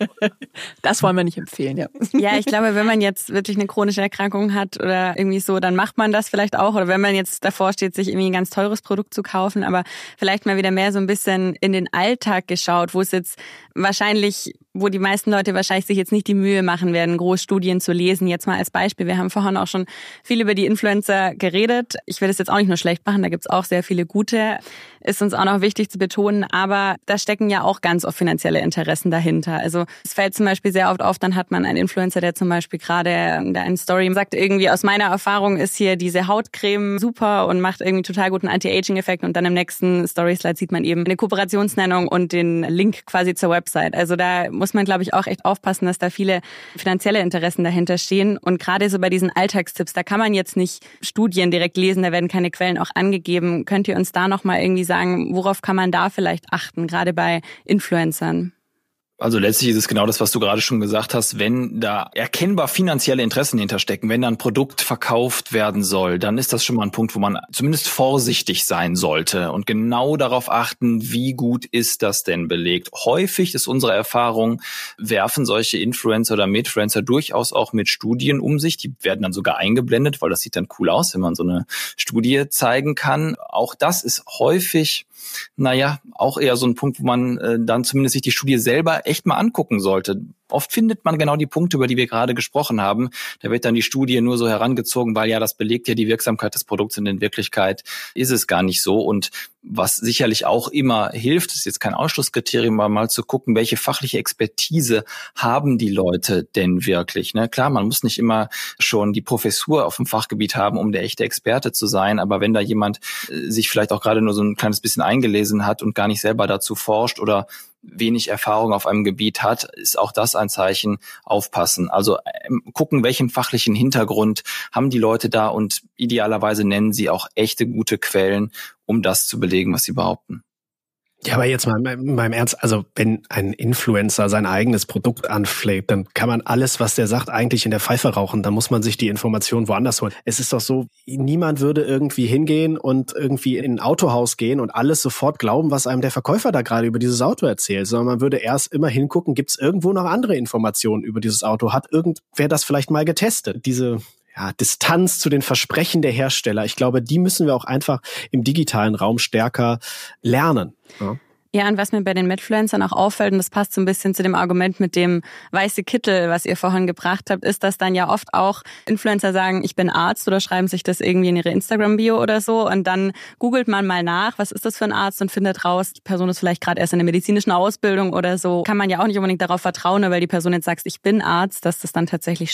Das wollen wir nicht empfehlen, ja. Ja, ich glaube, wenn man jetzt wirklich eine chronische Erkrankung hat oder irgendwie so, dann macht man das vielleicht auch. Oder wenn man jetzt davor steht, sich irgendwie ein ganz teures Produkt zu kaufen, aber vielleicht mal wieder mehr so ein bisschen in den Alltag geschaut, wo es jetzt wahrscheinlich, wo die meisten Leute wahrscheinlich sich jetzt nicht die Mühe machen werden, Großstudien zu lesen. Jetzt mal als Beispiel, wir haben vorhin auch schon viel über die Influencer geredet. Ich will das jetzt auch nicht nur schlecht machen, da gibt's auch sehr viele gute. Ist uns auch noch wichtig zu betonen, aber da stecken ja auch ganz oft finanzielle Interessen dahinter. Also es fällt zum Beispiel sehr oft auf, dann hat man einen Influencer, der zum Beispiel gerade in einer Story sagt, irgendwie aus meiner Erfahrung ist hier diese Hautcreme super und macht irgendwie total guten Anti-Aging-Effekt und dann im nächsten Story-Slide sieht man eben eine Kooperationsnennung und den Link quasi zur Website. Also da muss man, glaube ich, auch echt aufpassen, dass da viele finanzielle Interessen dahinter stehen. Und gerade so bei diesen Alltagstipps, da kann man jetzt nicht Studien direkt lesen, da werden keine Quellen auch angegeben. Könnt ihr uns da nochmal irgendwie sagen, worauf kann man da vielleicht achten, gerade bei Influencern? Also letztlich ist es genau das, was du gerade schon gesagt hast. Wenn da erkennbar finanzielle Interessen hinterstecken, wenn da ein Produkt verkauft werden soll, dann ist das schon mal ein Punkt, wo man zumindest vorsichtig sein sollte und genau darauf achten, wie gut ist das denn belegt. Häufig ist unsere Erfahrung, werfen solche Influencer oder Medfluencer durchaus auch mit Studien um sich. Die werden dann sogar eingeblendet, weil das sieht dann cool aus, wenn man so eine Studie zeigen kann. Auch das ist häufig, naja, auch eher so ein Punkt, wo man äh, dann zumindest sich die Studie selber echt mal angucken sollte. Oft findet man genau die Punkte, über die wir gerade gesprochen haben. Da wird dann die Studie nur so herangezogen, weil ja, das belegt ja die Wirksamkeit des Produkts und in Wirklichkeit ist es gar nicht so. Und was sicherlich auch immer hilft, ist jetzt kein Ausschlusskriterium, aber mal zu gucken, welche fachliche Expertise haben die Leute denn wirklich. Ne? Klar, man muss nicht immer schon die Professur auf dem Fachgebiet haben, um der echte Experte zu sein, aber wenn da jemand äh, sich vielleicht auch gerade nur so ein kleines bisschen eingelesen hat und gar nicht selber dazu forscht oder wenig Erfahrung auf einem Gebiet hat, ist auch das ein Zeichen, aufpassen. Also ähm, gucken, welchen fachlichen Hintergrund haben die Leute da und idealerweise nennen sie auch echte gute Quellen, um das zu belegen, was sie behaupten. Ja, aber jetzt mal in meinem Ernst, also wenn ein Influencer sein eigenes Produkt anfleht, dann kann man alles, was der sagt, eigentlich in der Pfeife rauchen. Da muss man sich die Informationen woanders holen. Es ist doch so, niemand würde irgendwie hingehen und irgendwie in ein Autohaus gehen und alles sofort glauben, was einem der Verkäufer da gerade über dieses Auto erzählt, sondern man würde erst immer hingucken, gibt es irgendwo noch andere Informationen über dieses Auto? Hat irgendwer das vielleicht mal getestet? Diese Ja, Distanz zu den Versprechen der Hersteller. Ich glaube, die müssen wir auch einfach im digitalen Raum stärker lernen. Ja. Ja, und was mir bei den Medfluencern auch auffällt, und das passt so ein bisschen zu dem Argument mit dem weiße Kittel, was ihr vorhin gebracht habt, ist, dass dann ja oft auch Influencer sagen, ich bin Arzt oder schreiben sich das irgendwie in ihre Instagram-Bio oder so und dann googelt man mal nach, was ist das für ein Arzt und findet raus, die Person ist vielleicht gerade erst in der medizinischen Ausbildung oder so. Kann man ja auch nicht unbedingt darauf vertrauen, weil die Person jetzt sagt, ich bin Arzt, dass das dann tatsächlich stimmt.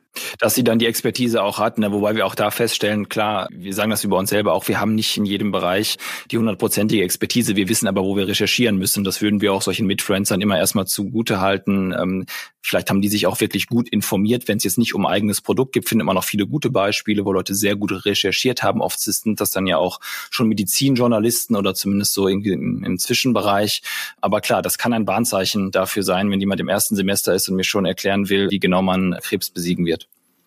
Dass sie dann die Expertise auch hat, ne? Wobei wir auch da feststellen, klar, wir sagen das über uns selber auch, wir haben nicht in jedem Bereich die hundertprozentige Expertise, wir wissen aber, wo wir recherchieren müssen. Das würden wir auch solchen Mitfluencern immer erstmal zugute halten. Ähm, vielleicht haben die sich auch wirklich gut informiert. Wenn es jetzt nicht um ein eigenes Produkt gibt, findet man auch viele gute Beispiele, wo Leute sehr gut recherchiert haben. Oft sind das dann ja auch schon Medizinjournalisten oder zumindest so irgendwie im, im Zwischenbereich. Aber klar, das kann ein Warnzeichen dafür sein, wenn jemand im ersten Semester ist und mir schon erklären will, wie genau man Krebs besiegen wird.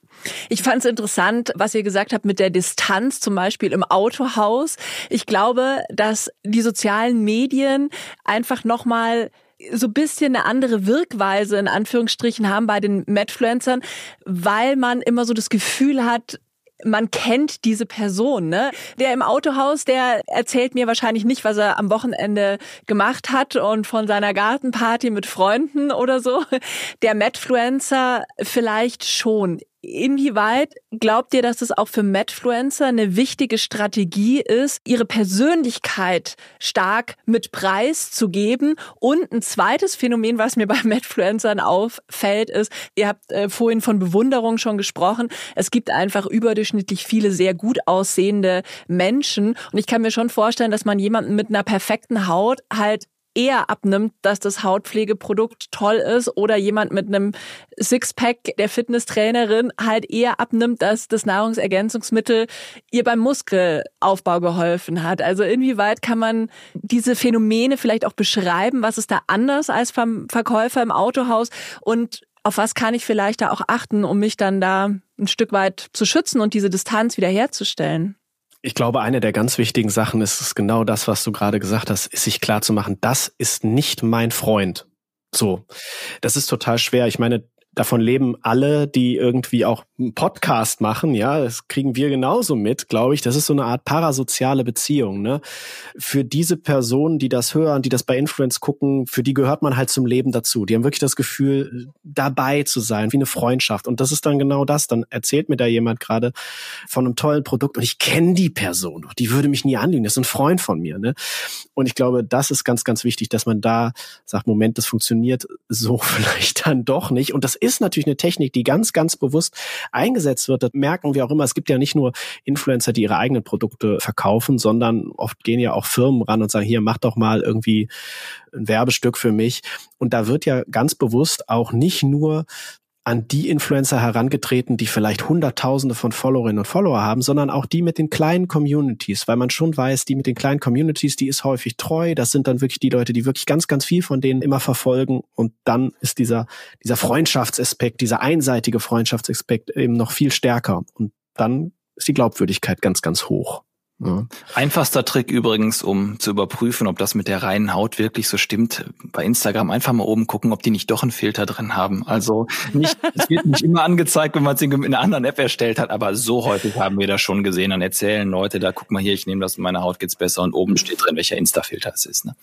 Ich fand es interessant, was ihr gesagt habt mit der Distanz, zum Beispiel im Autohaus. Ich glaube, dass die sozialen Medien einfach nochmal so ein bisschen eine andere Wirkweise in Anführungsstrichen haben bei den Medfluencern, weil man immer so das Gefühl hat, man kennt diese Person, ne? Der im Autohaus, der erzählt mir wahrscheinlich nicht, was er am Wochenende gemacht hat und von seiner Gartenparty mit Freunden oder so. Der Medfluencer vielleicht schon. Inwieweit glaubt ihr, dass es auch für Medfluencer eine wichtige Strategie ist, ihre Persönlichkeit stark mit preiszugeben? Und ein zweites Phänomen, was mir bei Medfluencern auffällt, ist, ihr habt äh, vorhin von Bewunderung schon gesprochen, es gibt einfach überdurchschnittlich viele sehr gut aussehende Menschen. Und ich kann mir schon vorstellen, dass man jemanden mit einer perfekten Haut halt eher abnimmt, dass das Hautpflegeprodukt toll ist, oder jemand mit einem Sixpack der Fitnesstrainerin halt eher abnimmt, dass das Nahrungsergänzungsmittel ihr beim Muskelaufbau geholfen hat. Also inwieweit kann man diese Phänomene vielleicht auch beschreiben? Was ist da anders als beim Verkäufer im Autohaus? Und auf was kann ich vielleicht da auch achten, um mich dann da ein Stück weit zu schützen und diese Distanz wiederherzustellen? Ich glaube, eine der ganz wichtigen Sachen ist, ist genau das, was du gerade gesagt hast, ist sich klar zu machen, das ist nicht mein Freund. So, das ist total schwer. Ich meine, davon leben alle, die irgendwie auch einen Podcast machen, ja, das kriegen wir genauso mit, glaube ich. Das ist so eine Art parasoziale Beziehung, ne? Für diese Personen, die das hören, die das bei Influence gucken, für die gehört man halt zum Leben dazu. Die haben wirklich das Gefühl, dabei zu sein, wie eine Freundschaft. Und das ist dann genau das. Dann erzählt mir da jemand gerade von einem tollen Produkt und ich kenne die Person, die würde mich nie anlügen, das ist ein Freund von mir, ne? Und ich glaube, das ist ganz, ganz wichtig, dass man da sagt, Moment, das funktioniert so vielleicht dann doch nicht. Und das ist natürlich eine Technik, die ganz, ganz bewusst eingesetzt wird. Das merken wir auch immer. Es gibt ja nicht nur Influencer, die ihre eigenen Produkte verkaufen, sondern oft gehen ja auch Firmen ran und sagen, hier, mach doch mal irgendwie ein Werbestück für mich. Und da wird ja ganz bewusst auch nicht nur an die Influencer herangetreten, die vielleicht Hunderttausende von Followerinnen und Follower haben, sondern auch die mit den kleinen Communities, weil man schon weiß, die mit den kleinen Communities, die ist häufig treu. Das sind dann wirklich die Leute, die wirklich ganz, ganz viel von denen immer verfolgen. Und dann ist dieser, dieser Freundschaftsaspekt, dieser einseitige Freundschaftsaspekt eben noch viel stärker. Und dann ist die Glaubwürdigkeit ganz, ganz hoch. Ja. Einfachster Trick übrigens, um zu überprüfen, ob das mit der reinen Haut wirklich so stimmt, bei Instagram einfach mal oben gucken, ob die nicht doch einen Filter drin haben. Also nicht, es wird nicht immer angezeigt, wenn man es in einer anderen App erstellt hat, aber so häufig haben wir das schon gesehen. Dann erzählen Leute, da guck mal hier, ich nehme das, in meiner Haut geht's besser, und oben steht drin, welcher Insta-Filter es ist. Ne?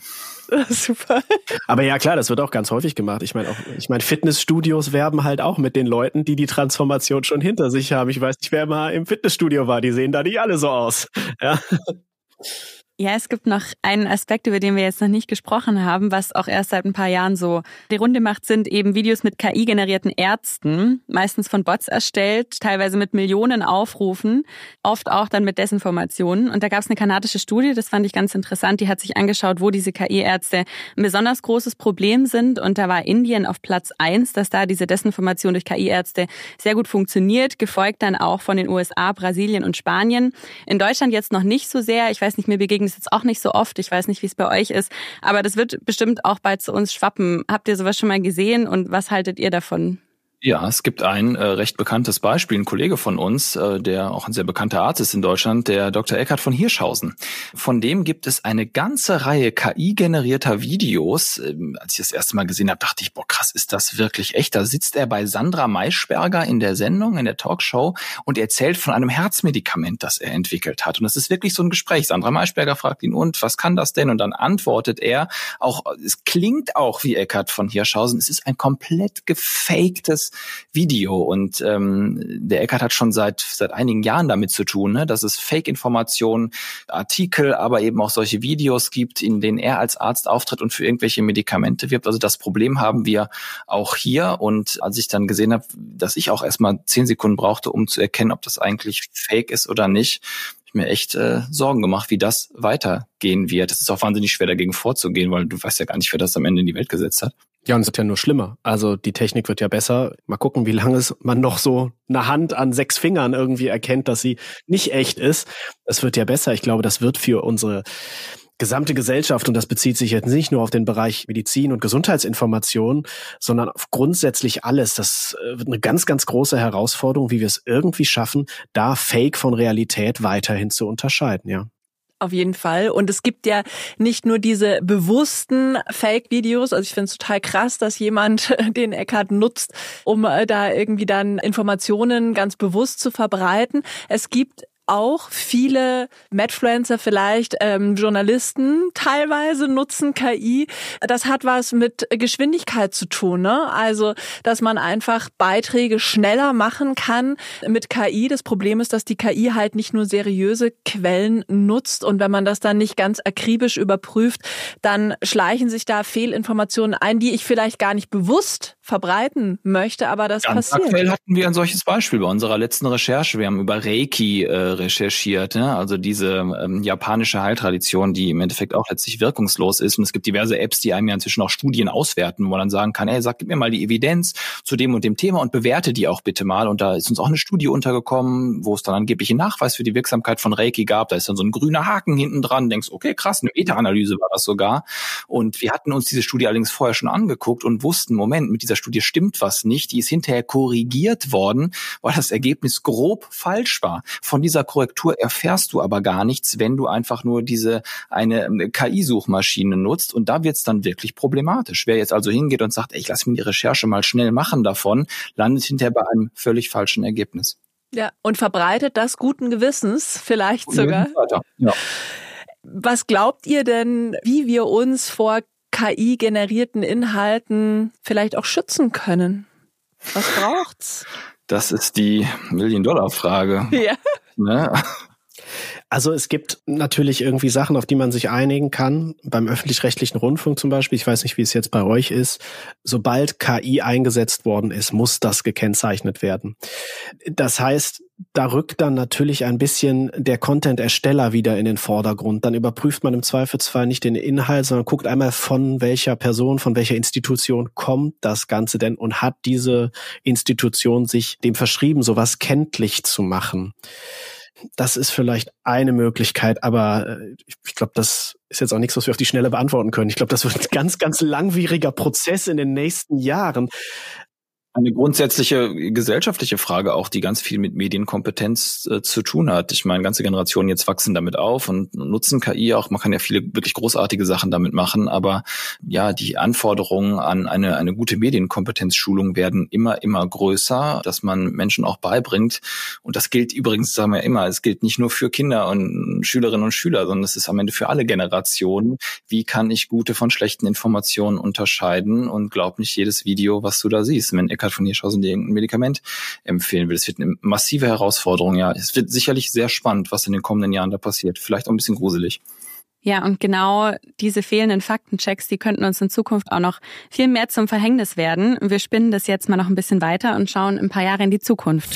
Super. Aber ja klar, das wird auch ganz häufig gemacht. Ich meine, auch, ich meine, Fitnessstudios werben halt auch mit den Leuten, die die Transformation schon hinter sich haben. Ich weiß nicht, wer mal im Fitnessstudio war, die sehen da nicht alle so aus. Ja. Ja, es gibt noch einen Aspekt, über den wir jetzt noch nicht gesprochen haben, was auch erst seit ein paar Jahren so die Runde macht, sind eben Videos mit K I-generierten Ärzten, meistens von Bots erstellt, teilweise mit Millionen Aufrufen, oft auch dann mit Desinformationen. Und da gab es eine kanadische Studie, das fand ich ganz interessant, die hat sich angeschaut, wo diese K I-Ärzte ein besonders großes Problem sind. Und da war Indien auf Platz eins, dass da diese Desinformation durch K I-Ärzte sehr gut funktioniert, gefolgt dann auch von den U S A, Brasilien und Spanien. In Deutschland jetzt noch nicht so sehr, ich weiß nicht, mir begegnet es jetzt auch nicht so oft. Ich weiß nicht, wie es bei euch ist. Aber das wird bestimmt auch bald zu uns schwappen. Habt ihr sowas schon mal gesehen und was haltet ihr davon? Ja, es gibt ein äh, recht bekanntes Beispiel, ein Kollege von uns, äh, der auch ein sehr bekannter Arzt ist in Deutschland, der Doktor Eckhard von Hirschhausen. Von dem gibt es eine ganze Reihe K I-generierter Videos. Ähm, als ich das erste Mal gesehen habe, dachte ich, boah, krass, ist das wirklich echt? Da sitzt er bei Sandra Maischberger in der Sendung, in der Talkshow, und erzählt von einem Herzmedikament, das er entwickelt hat. Und das ist wirklich so ein Gespräch. Sandra Maischberger fragt ihn, und was kann das denn? Und dann antwortet er, auch, es klingt auch wie Eckhard von Hirschhausen, es ist ein komplett gefaktes falsches Video. Und ähm, der Eckart hat schon seit seit einigen Jahren damit zu tun, ne, dass es Fake-Informationen, Artikel, aber eben auch solche Videos gibt, in denen er als Arzt auftritt und für irgendwelche Medikamente wirbt. Also das Problem haben wir auch hier. Und als ich dann gesehen habe, dass ich auch erstmal zehn Sekunden brauchte, um zu erkennen, ob das eigentlich Fake ist oder nicht, habe ich mir echt äh, Sorgen gemacht, wie das weitergehen wird. Es ist auch wahnsinnig schwer, dagegen vorzugehen, weil du weißt ja gar nicht, wer das am Ende in die Welt gesetzt hat. Ja, und es wird ja nur schlimmer. Also die Technik wird ja besser. Mal gucken, wie lange es man noch so eine Hand an sechs Fingern irgendwie erkennt, dass sie nicht echt ist. Es wird ja besser. Ich glaube, das wird für unsere gesamte Gesellschaft, und das bezieht sich jetzt nicht nur auf den Bereich Medizin und Gesundheitsinformation, sondern auf grundsätzlich alles. Das wird eine ganz, ganz große Herausforderung, wie wir es irgendwie schaffen, da Fake von Realität weiterhin zu unterscheiden, ja. Auf jeden Fall. Und es gibt ja nicht nur diese bewussten Fake-Videos. Also ich finde es total krass, dass jemand den Eckart nutzt, um da irgendwie dann Informationen ganz bewusst zu verbreiten. Es gibt auch viele Medfluencer, vielleicht ähm, Journalisten teilweise nutzen K I. Das hat was mit Geschwindigkeit zu tun, ne? Also, dass man einfach Beiträge schneller machen kann mit K I. Das Problem ist, dass die K I halt nicht nur seriöse Quellen nutzt, und wenn man das dann nicht ganz akribisch überprüft, dann schleichen sich da Fehlinformationen ein, die ich vielleicht gar nicht bewusst verbreiten möchte, aber das Ganz passiert. Aktuell hatten wir ein solches Beispiel bei unserer letzten Recherche. Wir haben über Reiki äh, recherchiert, ne? Also diese ähm, japanische Heiltradition, die im Endeffekt auch letztlich wirkungslos ist. Und es gibt diverse Apps, die einem ja inzwischen auch Studien auswerten, wo man dann sagen kann, ey, sag, gib mir mal die Evidenz zu dem und dem Thema und bewerte die auch bitte mal. Und da ist uns auch eine Studie untergekommen, wo es dann angeblich einen Nachweis für die Wirksamkeit von Reiki gab. Da ist dann so ein grüner Haken hinten dran. Denkst, okay, krass, eine Meta-Analyse war das sogar. Und wir hatten uns diese Studie allerdings vorher schon angeguckt und wussten, Moment, mit dieser Studie stimmt was nicht. Die ist hinterher korrigiert worden, weil das Ergebnis grob falsch war. Von dieser Korrektur erfährst du aber gar nichts, wenn du einfach nur diese eine K I-Suchmaschine nutzt, und da wird's dann wirklich problematisch. Wer jetzt also hingeht und sagt, ey, ich lass mir die Recherche mal schnell machen davon, landet hinterher bei einem völlig falschen Ergebnis. Ja, und verbreitet das guten Gewissens vielleicht sogar. Ja. Was glaubt ihr denn, wie wir uns vor K I-generierten Inhalten vielleicht auch schützen können? Was braucht's? Das ist die Million-Dollar-Frage. Ja. Ne? Also es gibt natürlich irgendwie Sachen, auf die man sich einigen kann. Beim öffentlich-rechtlichen Rundfunk zum Beispiel, ich weiß nicht, wie es jetzt bei euch ist, sobald K I eingesetzt worden ist, muss das gekennzeichnet werden. Das heißt, da rückt dann natürlich ein bisschen der Content-Ersteller wieder in den Vordergrund. Dann überprüft man im Zweifelsfall nicht den Inhalt, sondern guckt einmal, von welcher Person, von welcher Institution kommt das Ganze denn, und hat diese Institution sich dem verschrieben, sowas kenntlich zu machen. Das ist vielleicht eine Möglichkeit, aber ich glaube, das ist jetzt auch nichts, was wir auf die Schnelle beantworten können. Ich glaube, das wird ein ganz, ganz langwieriger Prozess in den nächsten Jahren. Eine grundsätzliche gesellschaftliche Frage auch, die ganz viel mit Medienkompetenz äh, zu tun hat. Ich meine, ganze Generationen jetzt wachsen damit auf und nutzen K I auch. Man kann ja viele wirklich großartige Sachen damit machen, aber ja, die Anforderungen an eine eine gute Medienkompetenzschulung werden immer, immer größer, dass man Menschen auch beibringt. Und das gilt übrigens, sagen wir immer, es gilt nicht nur für Kinder und Schülerinnen und Schüler, sondern es ist am Ende für alle Generationen. Wie kann ich gute von schlechten Informationen unterscheiden? Und glaub nicht jedes Video, was du da siehst. Wenn Eckart von Hirschhausen dir irgendein Medikament empfehlen will. Es wird eine massive Herausforderung, ja. Es wird sicherlich sehr spannend, was in den kommenden Jahren da passiert. Vielleicht auch ein bisschen gruselig. Ja, und genau diese fehlenden Faktenchecks, die könnten uns in Zukunft auch noch viel mehr zum Verhängnis werden. Wir spinnen das jetzt mal noch ein bisschen weiter und schauen ein paar Jahre in die Zukunft.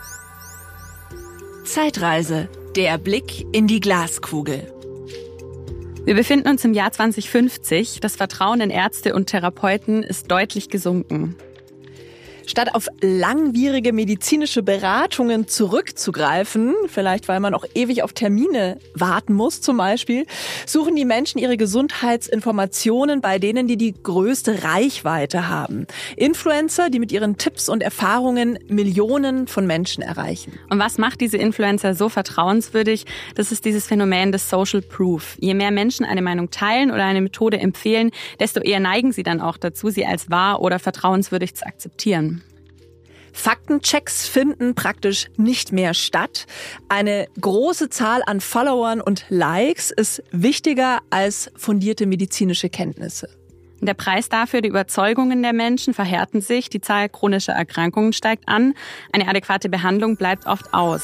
Zeitreise. Der Blick in die Glaskugel. Wir befinden uns im Jahr zwanzig fünfzig. Das Vertrauen in Ärzte und Therapeuten ist deutlich gesunken. Statt auf langwierige medizinische Beratungen zurückzugreifen, vielleicht weil man auch ewig auf Termine warten muss zum Beispiel, suchen die Menschen ihre Gesundheitsinformationen bei denen, die die größte Reichweite haben. Influencer, die mit ihren Tipps und Erfahrungen Millionen von Menschen erreichen. Und was macht diese Influencer so vertrauenswürdig? Das ist dieses Phänomen des Social Proof. Je mehr Menschen eine Meinung teilen oder eine Methode empfehlen, desto eher neigen sie dann auch dazu, sie als wahr oder vertrauenswürdig zu akzeptieren. Faktenchecks finden praktisch nicht mehr statt. Eine große Zahl an Followern und Likes ist wichtiger als fundierte medizinische Kenntnisse. Der Preis dafür, die Überzeugungen der Menschen verhärten sich, die Zahl chronischer Erkrankungen steigt an, eine adäquate Behandlung bleibt oft aus.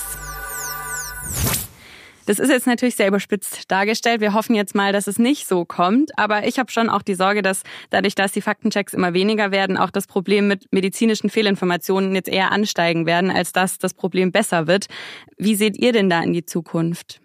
Das ist jetzt natürlich sehr überspitzt dargestellt. Wir hoffen jetzt mal, dass es nicht so kommt. Aber ich habe schon auch die Sorge, dass dadurch, dass die Faktenchecks immer weniger werden, auch das Problem mit medizinischen Fehlinformationen jetzt eher ansteigen werden, als dass das Problem besser wird. Wie seht ihr denn da in die Zukunft?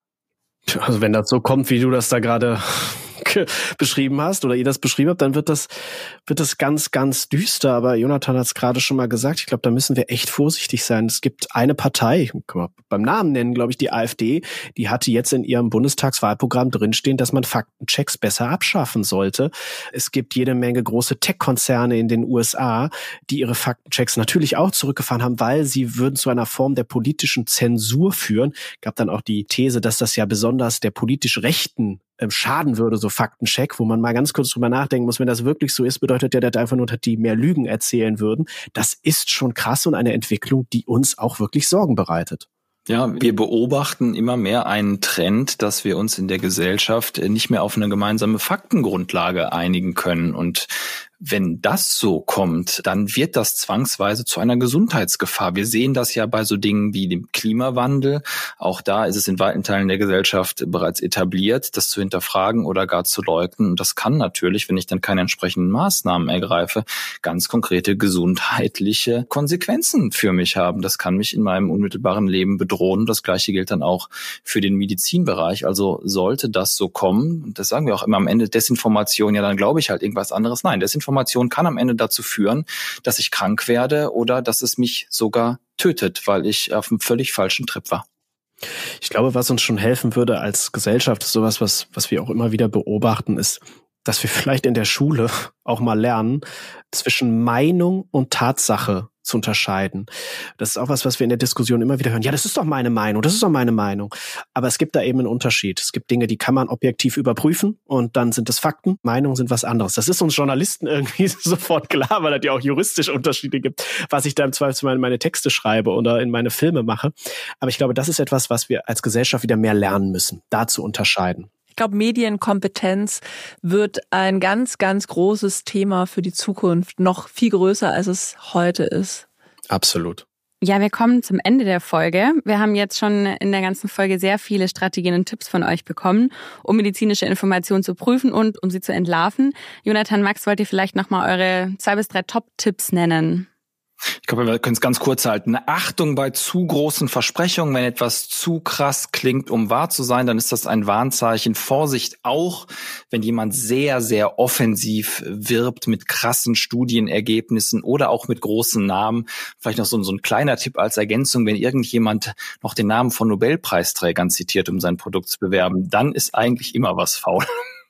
Also wenn das so kommt, wie du das da gerade beschrieben hast oder ihr das beschrieben habt, dann wird das wird das ganz, ganz düster. Aber Jonathan hat es gerade schon mal gesagt. Ich glaube, da müssen wir echt vorsichtig sein. Es gibt eine Partei, kann man beim Namen nennen, glaube ich, die AfD, die hatte jetzt in ihrem Bundestagswahlprogramm drinstehen, dass man Faktenchecks besser abschaffen sollte. Es gibt jede Menge große Tech-Konzerne in den U S A, die ihre Faktenchecks natürlich auch zurückgefahren haben, weil sie würden zu einer Form der politischen Zensur führen. Gab dann auch die These, dass das ja besonders der politisch Rechten schaden würde, so Faktencheck, wo man mal ganz kurz drüber nachdenken muss, wenn das wirklich so ist, bedeutet ja, dass einfach nur, dass die mehr Lügen erzählen würden. Das ist schon krass und eine Entwicklung, die uns auch wirklich Sorgen bereitet. Ja, wir beobachten immer mehr einen Trend, dass wir uns in der Gesellschaft nicht mehr auf eine gemeinsame Faktengrundlage einigen können. Und wenn das so kommt, dann wird das zwangsweise zu einer Gesundheitsgefahr. Wir sehen das ja bei so Dingen wie dem Klimawandel. Auch da ist es in weiten Teilen der Gesellschaft bereits etabliert, das zu hinterfragen oder gar zu leugnen. Und das kann natürlich, wenn ich dann keine entsprechenden Maßnahmen ergreife, ganz konkrete gesundheitliche Konsequenzen für mich haben. Das kann mich in meinem unmittelbaren Leben bedrohen. Das Gleiche gilt dann auch für den Medizinbereich. Also sollte das so kommen, und das sagen wir auch immer am Ende, Desinformation, ja, dann glaube ich halt irgendwas anderes. Nein, Desinformation Information kann am Ende dazu führen, dass ich krank werde oder dass es mich sogar tötet, weil ich auf einem völlig falschen Trip war. Ich glaube, was uns schon helfen würde als Gesellschaft, ist sowas, was, was wir auch immer wieder beobachten, ist, dass wir vielleicht in der Schule auch mal lernen, zwischen Meinung und Tatsache zu unterscheiden. Das ist auch was, was wir in der Diskussion immer wieder hören. Ja, das ist doch meine Meinung, das ist doch meine Meinung. Aber es gibt da eben einen Unterschied. Es gibt Dinge, die kann man objektiv überprüfen und dann sind es Fakten. Meinungen sind was anderes. Das ist uns Journalisten irgendwie sofort klar, weil es ja auch juristisch Unterschiede gibt, was ich da im Zweifelsfall in meine Texte schreibe oder in meine Filme mache. Aber ich glaube, das ist etwas, was wir als Gesellschaft wieder mehr lernen müssen, da zu unterscheiden. Ich glaube, Medienkompetenz wird ein ganz, ganz großes Thema für die Zukunft, noch viel größer, als es heute ist. Absolut. Ja, wir kommen zum Ende der Folge. Wir haben jetzt schon in der ganzen Folge sehr viele Strategien und Tipps von euch bekommen, um medizinische Informationen zu prüfen und um sie zu entlarven. Jonathan, Max, wollt ihr vielleicht nochmal eure zwei bis drei Top-Tipps nennen? Ich glaube, wir können es ganz kurz halten. Achtung bei zu großen Versprechungen. Wenn etwas zu krass klingt, um wahr zu sein, dann ist das ein Warnzeichen. Vorsicht auch, wenn jemand sehr, sehr offensiv wirbt mit krassen Studienergebnissen oder auch mit großen Namen. Vielleicht noch so, so ein kleiner Tipp als Ergänzung. Wenn irgendjemand noch den Namen von Nobelpreisträgern zitiert, um sein Produkt zu bewerben, dann ist eigentlich immer was faul.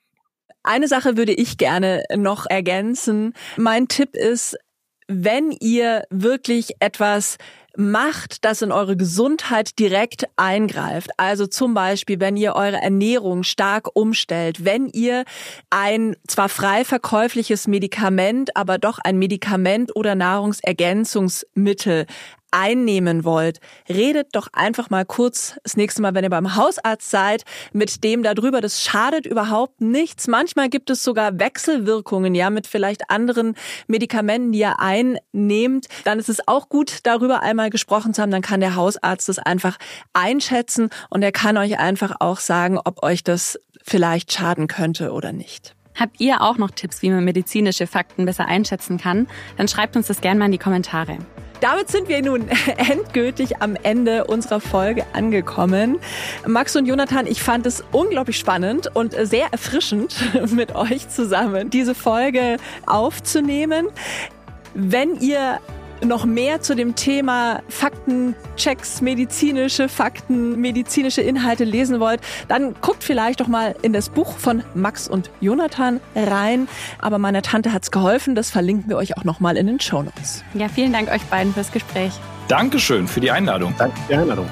Eine Sache würde ich gerne noch ergänzen. Mein Tipp ist, wenn ihr wirklich etwas macht, das in eure Gesundheit direkt eingreift, also zum Beispiel, wenn ihr eure Ernährung stark umstellt, wenn ihr ein zwar frei verkäufliches Medikament, aber doch ein Medikament oder Nahrungsergänzungsmittel einnehmen wollt, redet doch einfach mal kurz das nächste Mal, wenn ihr beim Hausarzt seid, mit dem darüber. Das schadet überhaupt nichts. Manchmal gibt es sogar Wechselwirkungen, ja, mit vielleicht anderen Medikamenten, die ihr einnehmt. Dann ist es auch gut, darüber einmal gesprochen zu haben. Dann kann der Hausarzt das einfach einschätzen und er kann euch einfach auch sagen, ob euch das vielleicht schaden könnte oder nicht. Habt ihr auch noch Tipps, wie man medizinische Fakten besser einschätzen kann? Dann schreibt uns das gerne mal in die Kommentare. Damit sind wir nun endgültig am Ende unserer Folge angekommen. Max und Jonathan, ich fand es unglaublich spannend und sehr erfrischend, mit euch zusammen diese Folge aufzunehmen. Wenn ihr noch mehr zu dem Thema Faktenchecks, medizinische Fakten, medizinische Inhalte lesen wollt, dann guckt vielleicht doch mal in das Buch von Max und Jonathan rein. Aber meiner Tante hat's geholfen, das verlinken wir euch auch noch mal in den Shownotes. Ja, vielen Dank euch beiden fürs Gespräch. Dankeschön für die Einladung. Danke für die Einladung.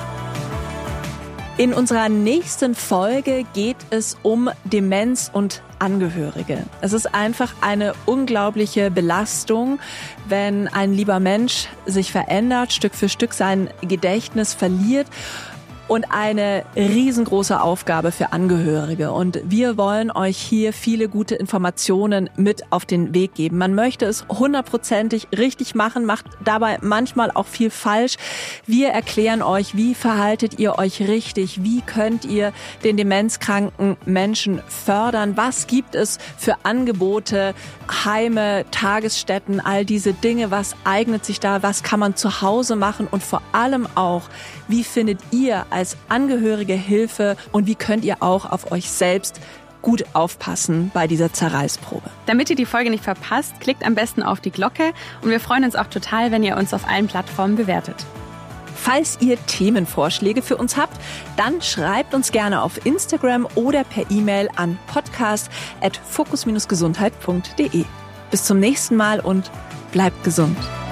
In unserer nächsten Folge geht es um Demenz und Angehörige. Es ist einfach eine unglaubliche Belastung, wenn ein lieber Mensch sich verändert, Stück für Stück sein Gedächtnis verliert und eine riesengroße Aufgabe für Angehörige. Und wir wollen euch hier viele gute Informationen mit auf den Weg geben. Man möchte es hundertprozentig richtig machen, macht dabei manchmal auch viel falsch. Wir erklären euch, wie verhaltet ihr euch richtig, wie könnt ihr den demenzkranken Menschen fördern, was gibt es für Angebote, Heime, Tagesstätten, all diese Dinge, was eignet sich da, was kann man zu Hause machen und vor allem auch, wie findet ihr als Angehörige Hilfe und wie könnt ihr auch auf euch selbst gut aufpassen bei dieser Zerreißprobe. Damit ihr die Folge nicht verpasst, klickt am besten auf die Glocke und wir freuen uns auch total, wenn ihr uns auf allen Plattformen bewertet. Falls ihr Themenvorschläge für uns habt, dann schreibt uns gerne auf Instagram oder per E-Mail an podcast at fokus Bindestrich gesundheit punkt de. Bis zum nächsten Mal und bleibt gesund.